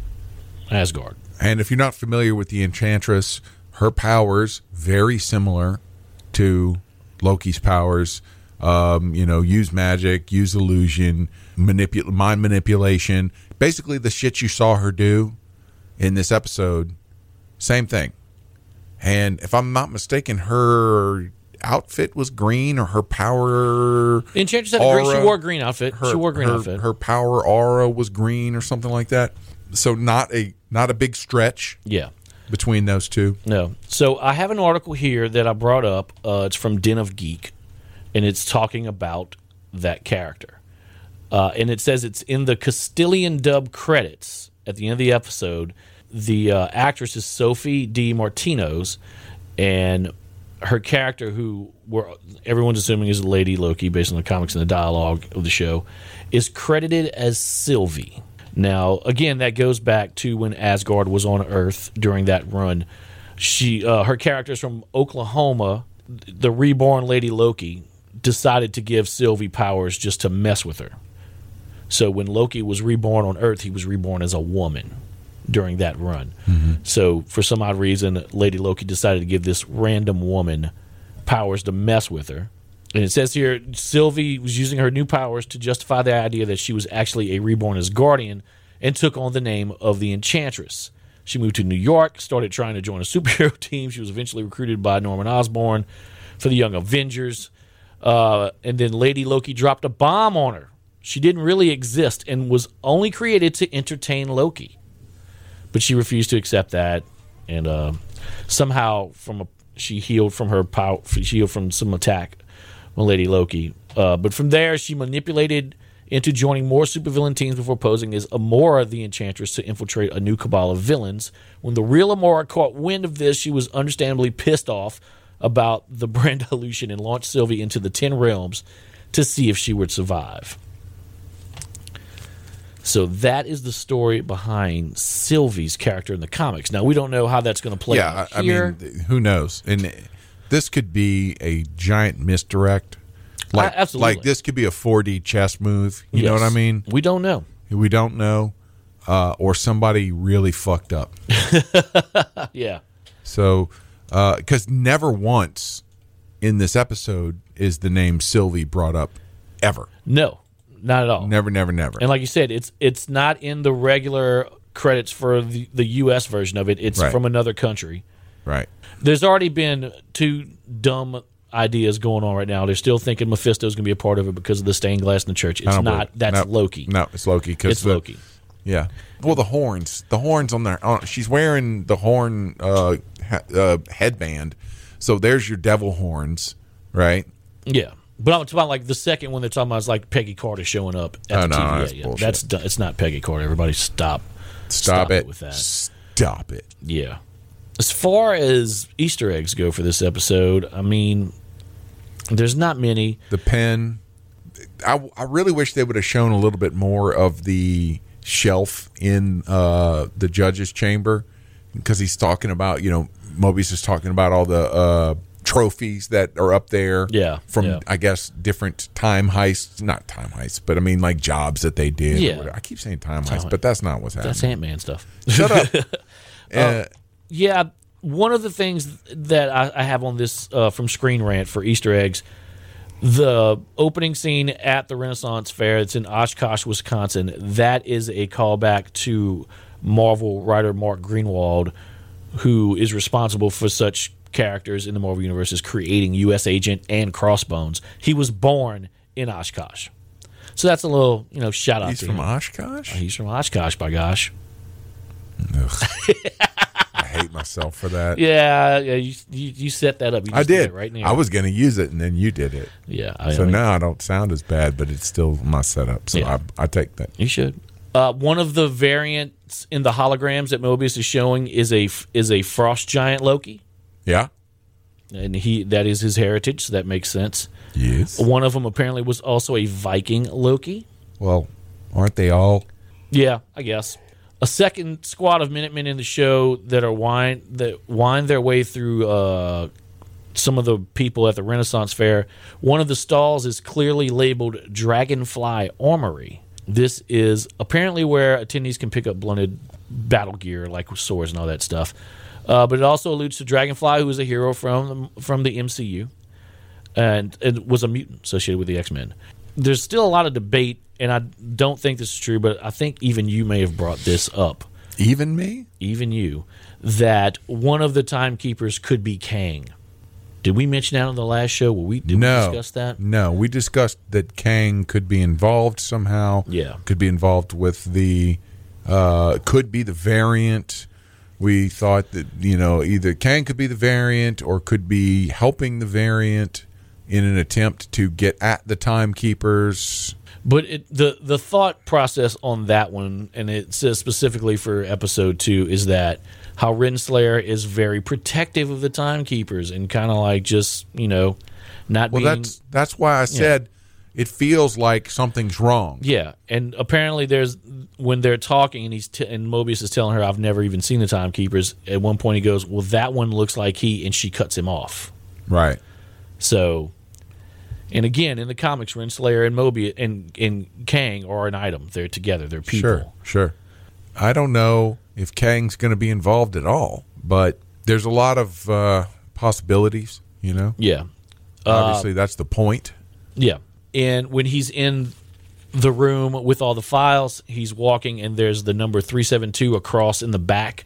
Asgard. And if you're not familiar with the Enchantress, her powers very similar to Loki's powers. Use magic, use illusion, mind manipulation. Basically, the shit you saw her do in this episode, same thing. And if I'm not mistaken, her outfit was green, or her power. Enchantress had a green. She wore a green outfit. Her power aura was green, or something like that. So not a big stretch. Yeah. Between those two. No. So I have an article here that I brought up. It's from Den of Geek, and it's talking about that character. And it says it's in the Castilian dub credits at the end of the episode. The actress is Sophie Di Martino's, and her character, who everyone's assuming is Lady Loki based on the comics and the dialogue of the show, is credited as Sylvie. Now, again, that goes back to when Asgard was on Earth during that run. Her character is from Oklahoma. The reborn Lady Loki decided to give Sylvie powers just to mess with her. So when Loki was reborn on Earth, he was reborn as a woman during that run. Mm-hmm. So for some odd reason, Lady Loki decided to give this random woman powers to mess with her. And it says here, Sylvie was using her new powers to justify the idea that she was actually a reborn Asgardian, and took on the name of the Enchantress. She moved to New York, started trying to join a superhero team. She was eventually recruited by Norman Osborn for the Young Avengers. And then Lady Loki dropped a bomb on her. She didn't really exist and was only created to entertain Loki. But she refused to accept that, and somehow she healed from her power. She healed from some attack on Lady Loki. But from there, she manipulated into joining more supervillain teams before posing as Amora the Enchantress to infiltrate a new cabal of villains. When the real Amora caught wind of this, she was understandably pissed off about the brand dilution and launched Sylvie into the 10 realms to see if she would survive. So that is the story behind Sylvie's character in the comics. Now, we don't know how that's going to play out here. I mean, who knows? And this could be a giant misdirect. Absolutely. Like this could be a 4D chess move. You know what I mean? We don't know. We don't know. Or somebody really fucked up. Yeah. So, because never once in this episode is the name Sylvie brought up ever. No. Not at all. Never. And like you said, it's not in the regular credits for the U.S. version of it. It's from another country. Right. There's already been 2 dumb ideas going on right now. They're still thinking Mephisto's going to be a part of it because of the stained glass in the church. It's not. That's Loki. No, it's Loki. It's Loki. Yeah. Well, the horns on there. She's wearing the horn headband. So there's your devil horns, right? Yeah. But I'm talking about like the second one they're talking about is like Peggy Carter showing up at the TVA. That's it's not Peggy Carter. Everybody stop it with that. Stop it. Yeah. As far as Easter eggs go for this episode, I mean, There's not many. The pen. I really wish they would have shown a little bit more of the shelf in the judge's chamber, because he's talking about, Mobius is talking about all the trophies that are up there. Yeah. From, I guess, different time heists. Not time heists, but I mean, like jobs that they did. Yeah. Or whatever. I keep saying time heists, but that's not what's happening. That's Ant-Man stuff. Shut up. Yeah, one of the things that I have on this from Screen Rant for Easter eggs, the opening scene at the Renaissance Fair, it's in Oshkosh, Wisconsin, that is a callback to Marvel writer Mark Greenwald, who is responsible for such characters in the Marvel Universe as creating U.S. Agent and Crossbones. He was born in Oshkosh. So that's a little, shout out He's to from him. Oshkosh? He's from Oshkosh, by gosh. Ugh. I hate myself for that. Yeah, you set that up. You just I did. it right now. I was going to use it, and then you did it. Yeah. Now I don't sound as bad, but it's still my setup. So Yeah. I take that. You should. One of the variants in the holograms that Mobius is showing is a frost giant Loki, Yeah? and that is his heritage, so that makes sense. Yes. One of them apparently was also a Viking Loki. Well, aren't they all? Yeah, I guess. A second squad of Minutemen in the show that wind their way through some of the people at the Renaissance Fair. One of the stalls is clearly labeled Dragonfly Armory. This is apparently where attendees can pick up blunted battle gear like swords and all that stuff. But it also alludes to Dragonfly, who is a hero from the MCU, and it was a mutant associated with the X-Men. There's still a lot of debate, and I don't think this is true, but I think even you may have brought this up. Even me? Even you. That one of the timekeepers could be Kang. Did we mention that on the last show? Did we discuss that? No, we discussed that Kang could be involved somehow. Yeah. Could be involved with the, could be the variant. We thought that, either Kang could be the variant or could be helping the variant in an attempt to get at the timekeepers. But the thought process on that one, and it says specifically for episode 2, is that how Renslayer is very protective of the timekeepers and kind of like just, not being... Well, that's why I said it feels like something's wrong. Yeah, and apparently when they're talking and and Mobius is telling her, I've never even seen the timekeepers, at one point he goes, well, that one looks like he, and she cuts him off. Right. So... And again, in the comics, Renslayer and Mobius and Kang are an item. They're together. They're people. Sure. I don't know if Kang's going to be involved at all, but there's a lot of possibilities, Yeah. Obviously, that's the point. Yeah. And when he's in the room with all the files, he's walking, and there's the number 372 across in the back.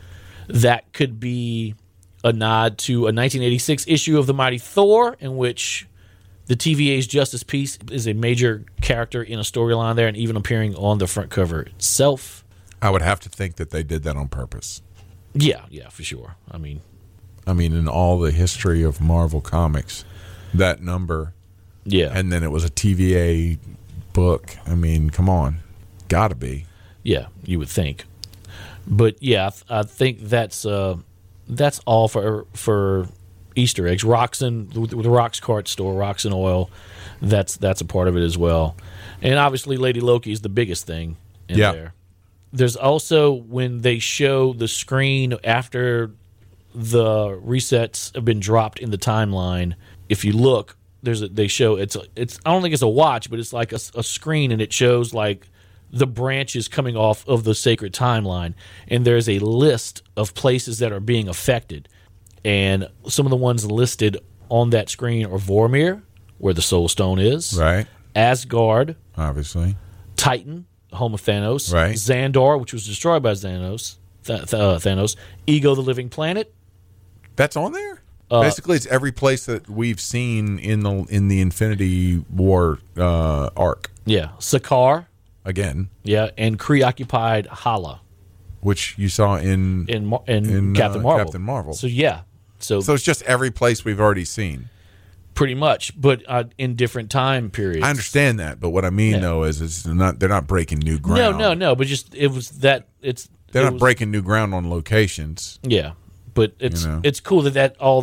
That could be a nod to a 1986 issue of The Mighty Thor, in which... the TVA's Justice Peace is a major character in a storyline there, and even appearing on the front cover itself. I would have to think that they did that on purpose. Yeah, for sure. I mean, in all the history of Marvel Comics, that number, and then it was a TVA book. Come on. Gotta be. Yeah, you would think. But yeah, I think that's all for Easter eggs. Roxxon, the Rox Cart store, Roxxon Oil, that's a part of it as well. And obviously Lady Loki is the biggest thing in there. There's also, when they show the screen after the resets have been dropped in the timeline, if you look, they show it's I don't think it's a watch, but it's like a screen, and it shows like the branches coming off of the sacred timeline, and there's a list of places that are being affected. And some of the ones listed on that screen are Vormir, where the Soul Stone is. Right. Asgard. Obviously. Titan, home of Thanos. Right. Xandar, which was destroyed by Thanos. Ego, the Living Planet. That's on there? Basically, it's every place that we've seen in the Infinity War arc. Yeah. Sakaar. Again. Yeah. And Kree-occupied Hala. Which you saw in Captain Marvel. Captain Marvel. So, yeah. So it's just every place we've already seen. Pretty much, but in different time periods. I understand that, but what I mean though is they're not breaking new ground. No, but just they're not breaking new ground on locations. Yeah, but it's cool that all those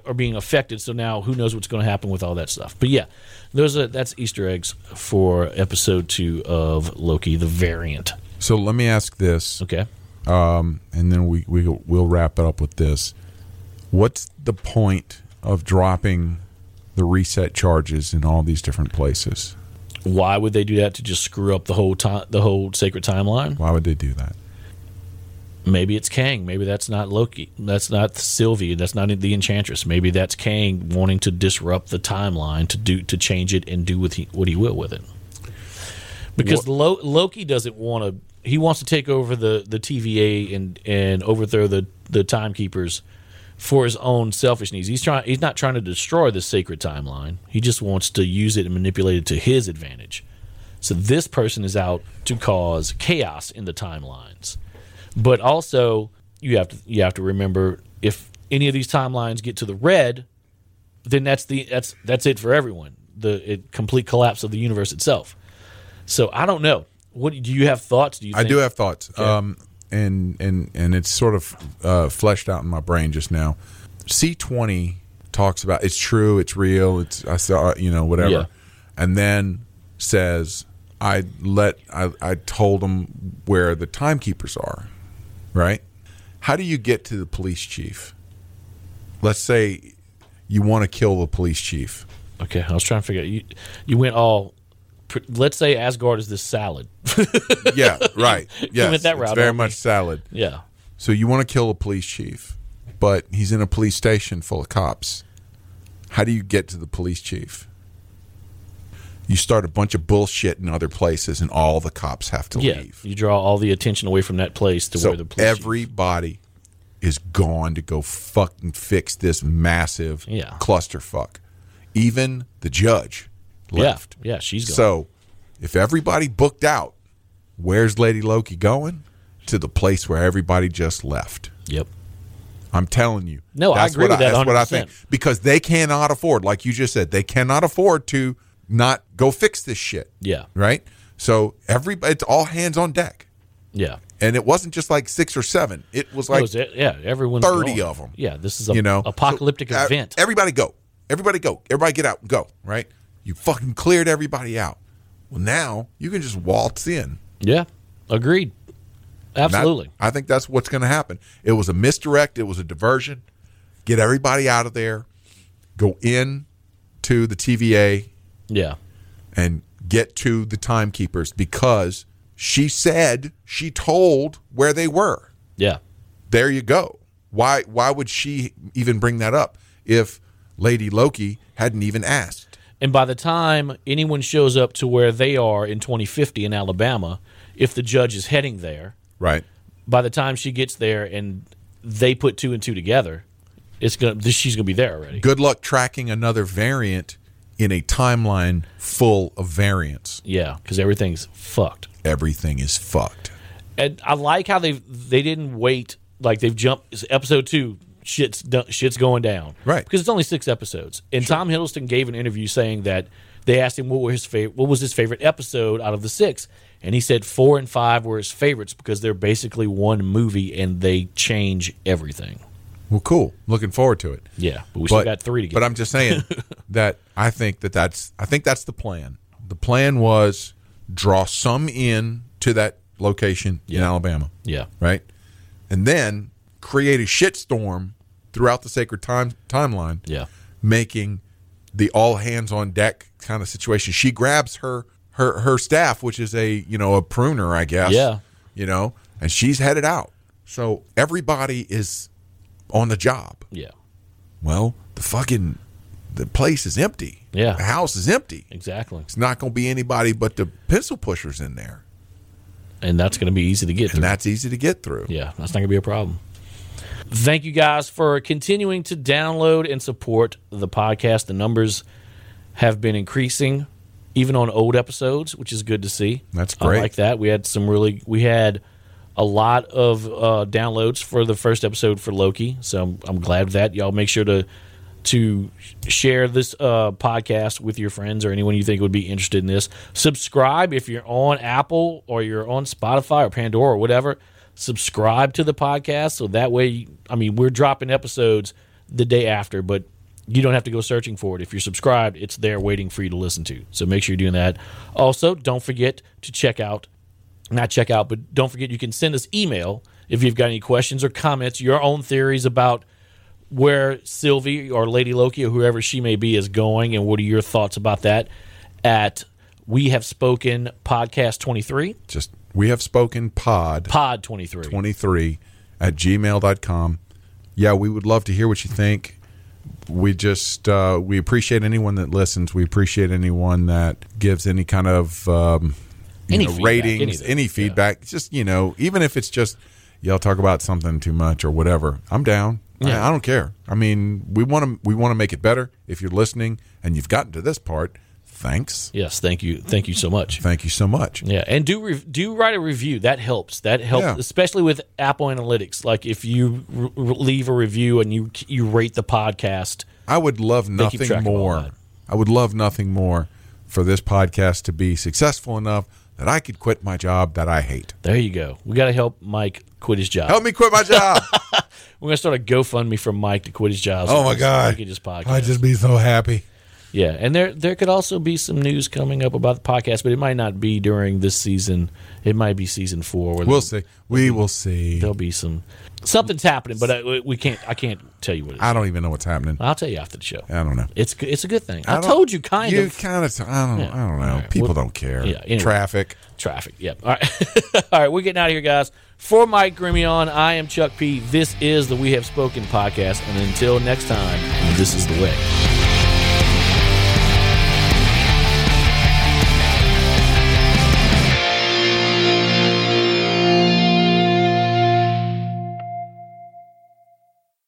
are being affected. So now who knows what's going to happen with all that stuff. But yeah, that's Easter eggs for episode 2 of Loki, the variant. So let me ask this. Okay. And then we'll wrap it up with this. What's the point of dropping the reset charges in all these different places? Why would they do that? To just screw up the whole sacred timeline? Why would they do that? Maybe it's Kang. Maybe that's not Loki. That's not Sylvie. That's not the Enchantress. Maybe that's Kang wanting to disrupt the timeline to change it and do what he will with it. Because Loki doesn't want to. He wants to take over the TVA and overthrow the timekeepers for his own selfish needs. He's not trying to destroy the sacred timeline. He just wants to use it and manipulate it to his advantage. So this person is out to cause chaos in the timelines. But also, you have to remember, if any of these timelines get to the red, then that's it for everyone. The complete collapse of the universe itself. So I don't know. What do you have thoughts? I do have thoughts. Okay. And it's sort of fleshed out in my brain just now. C20 talks about it's true, it's real, I saw, whatever, yeah. And then says I told them where the timekeepers are. Right? How do you get to the police chief? Let's say you want to kill the police chief. Okay, I was trying to figure out. You went all. Let's say Asgard is this salad. Yeah, right. Yes, went that route, it's very much salad. Yeah. So you want to kill the police chief, but he's in a police station full of cops. How do you get to the police chief? You start a bunch of bullshit in other places, and all the cops have to leave. You draw all the attention away from that place to where the police everybody is gone to go fucking fix this massive clusterfuck. Even the judge left. Yeah, she's gone. So if everybody booked out, where's Lady Loki going? To the place where everybody just left. Yep. I'm telling you. No, I agree with that 100%. That's what I think. Because they cannot afford, like you just said, they cannot afford to not go fix this shit. Yeah. Right? So it's all hands on deck. Yeah. And it wasn't just like 6 or 7. It was like everyone's 30 going. of them. Yeah, this is an apocalyptic event. Everybody go. Everybody go. Everybody get out and go. Right? You fucking cleared everybody out. Well, now you can just waltz in. Yeah. Agreed. Absolutely. I think that's what's going to happen. It was a misdirect. It was a diversion. Get everybody out of there. Go in to the TVA. Yeah. And get to the timekeepers because she told where they were. Yeah. There you go. Why would she even bring that up if Lady Loki hadn't even asked? And by the time anyone shows up to where they are in 2050 in Alabama, if the judge is heading there, right? By the time she gets there and they put 2 and 2 together, she's going to be there already. Good luck tracking another variant in a timeline full of variants. Yeah, because everything's fucked. Everything is fucked. And I like how they didn't wait. Like they've jumped. It's episode 2. Shit's going down. Right. Because it's only 6 episodes. And Tom Hiddleston gave an interview saying that they asked him what was his favorite episode out of the 6. And he said 4 and 5 were his favorites because they're basically one movie and they change everything. Well, cool. Looking forward to it. Yeah, but we still got 3 to get. But I'm just saying that I think that's the plan. The plan was draw some in to that location in Alabama. Yeah. Right? And then create a shitstorm throughout the sacred timeline. Yeah. Making the all hands on deck kind of situation. She grabs her staff, which is a pruner, I guess. Yeah. And she's headed out. So everybody is on the job. Yeah. Well, the place is empty. Yeah. The house is empty. Exactly. It's not going to be anybody but the pencil pushers in there. And that's going to be easy to get through. And that's easy to get through. Yeah, that's not going to be a problem. Thank you guys for continuing to download and support the podcast. The numbers have been increasing, even on old episodes, which is good to see. That's great. I like that. We had a lot of downloads for the first episode for Loki, so I'm glad of that. Y'all make sure to share this podcast with your friends or anyone you think would be interested in this. Subscribe if you're on Apple or you're on Spotify or Pandora or whatever. Subscribe to the podcast so that way, we're dropping episodes the day after, but You don't have to go searching for it. If you're subscribed, it's there waiting for you to listen to. So make sure you're doing that. Also, don't forget to don't forget you can send us email if you've got any questions or comments, your own theories about where Sylvie or Lady Loki or whoever she may be is going, and what are your thoughts about that at We Have Spoken Podcast 23. Just We Have Spoken Pod 23 at gmail.com. Yeah, we would love to hear what you think. We just we appreciate anyone that listens. We appreciate anyone that gives any kind of ratings, any feedback. Yeah. Just, even if it's just y'all talk about something too much or whatever, I'm down. Yeah. I don't care. I mean, we want to make it better. If you're listening and you've gotten to this part, thanks. Yes, thank you so much. Thank you so much. Yeah, and do write a review. That helps. Especially with Apple Analytics. Like if you leave a review and you rate the podcast. I would love nothing more. I would love nothing more for this podcast to be successful enough that I could quit my job that I hate. There you go. We got to help Mike quit his job. Help me quit my job. We're going to start a GoFundMe for Mike to quit his job. Oh, my God. I'd just be so happy. Yeah, and there could also be some news coming up about the podcast, but it might not be during this season. It might be season 4. We'll see. We will see. There'll be something's happening, but I can't tell you what it is. I don't even know what's happening. I'll tell you after the show. I don't know. It's a good thing. I told you kind of. I don't know. Right. People don't care. Yeah. Anyway. Traffic. Yep. All right. All right. We're getting out of here, guys. For Mike Grimion, I am Chuck P. This is the We Have Spoken podcast, and until next time, this is the way.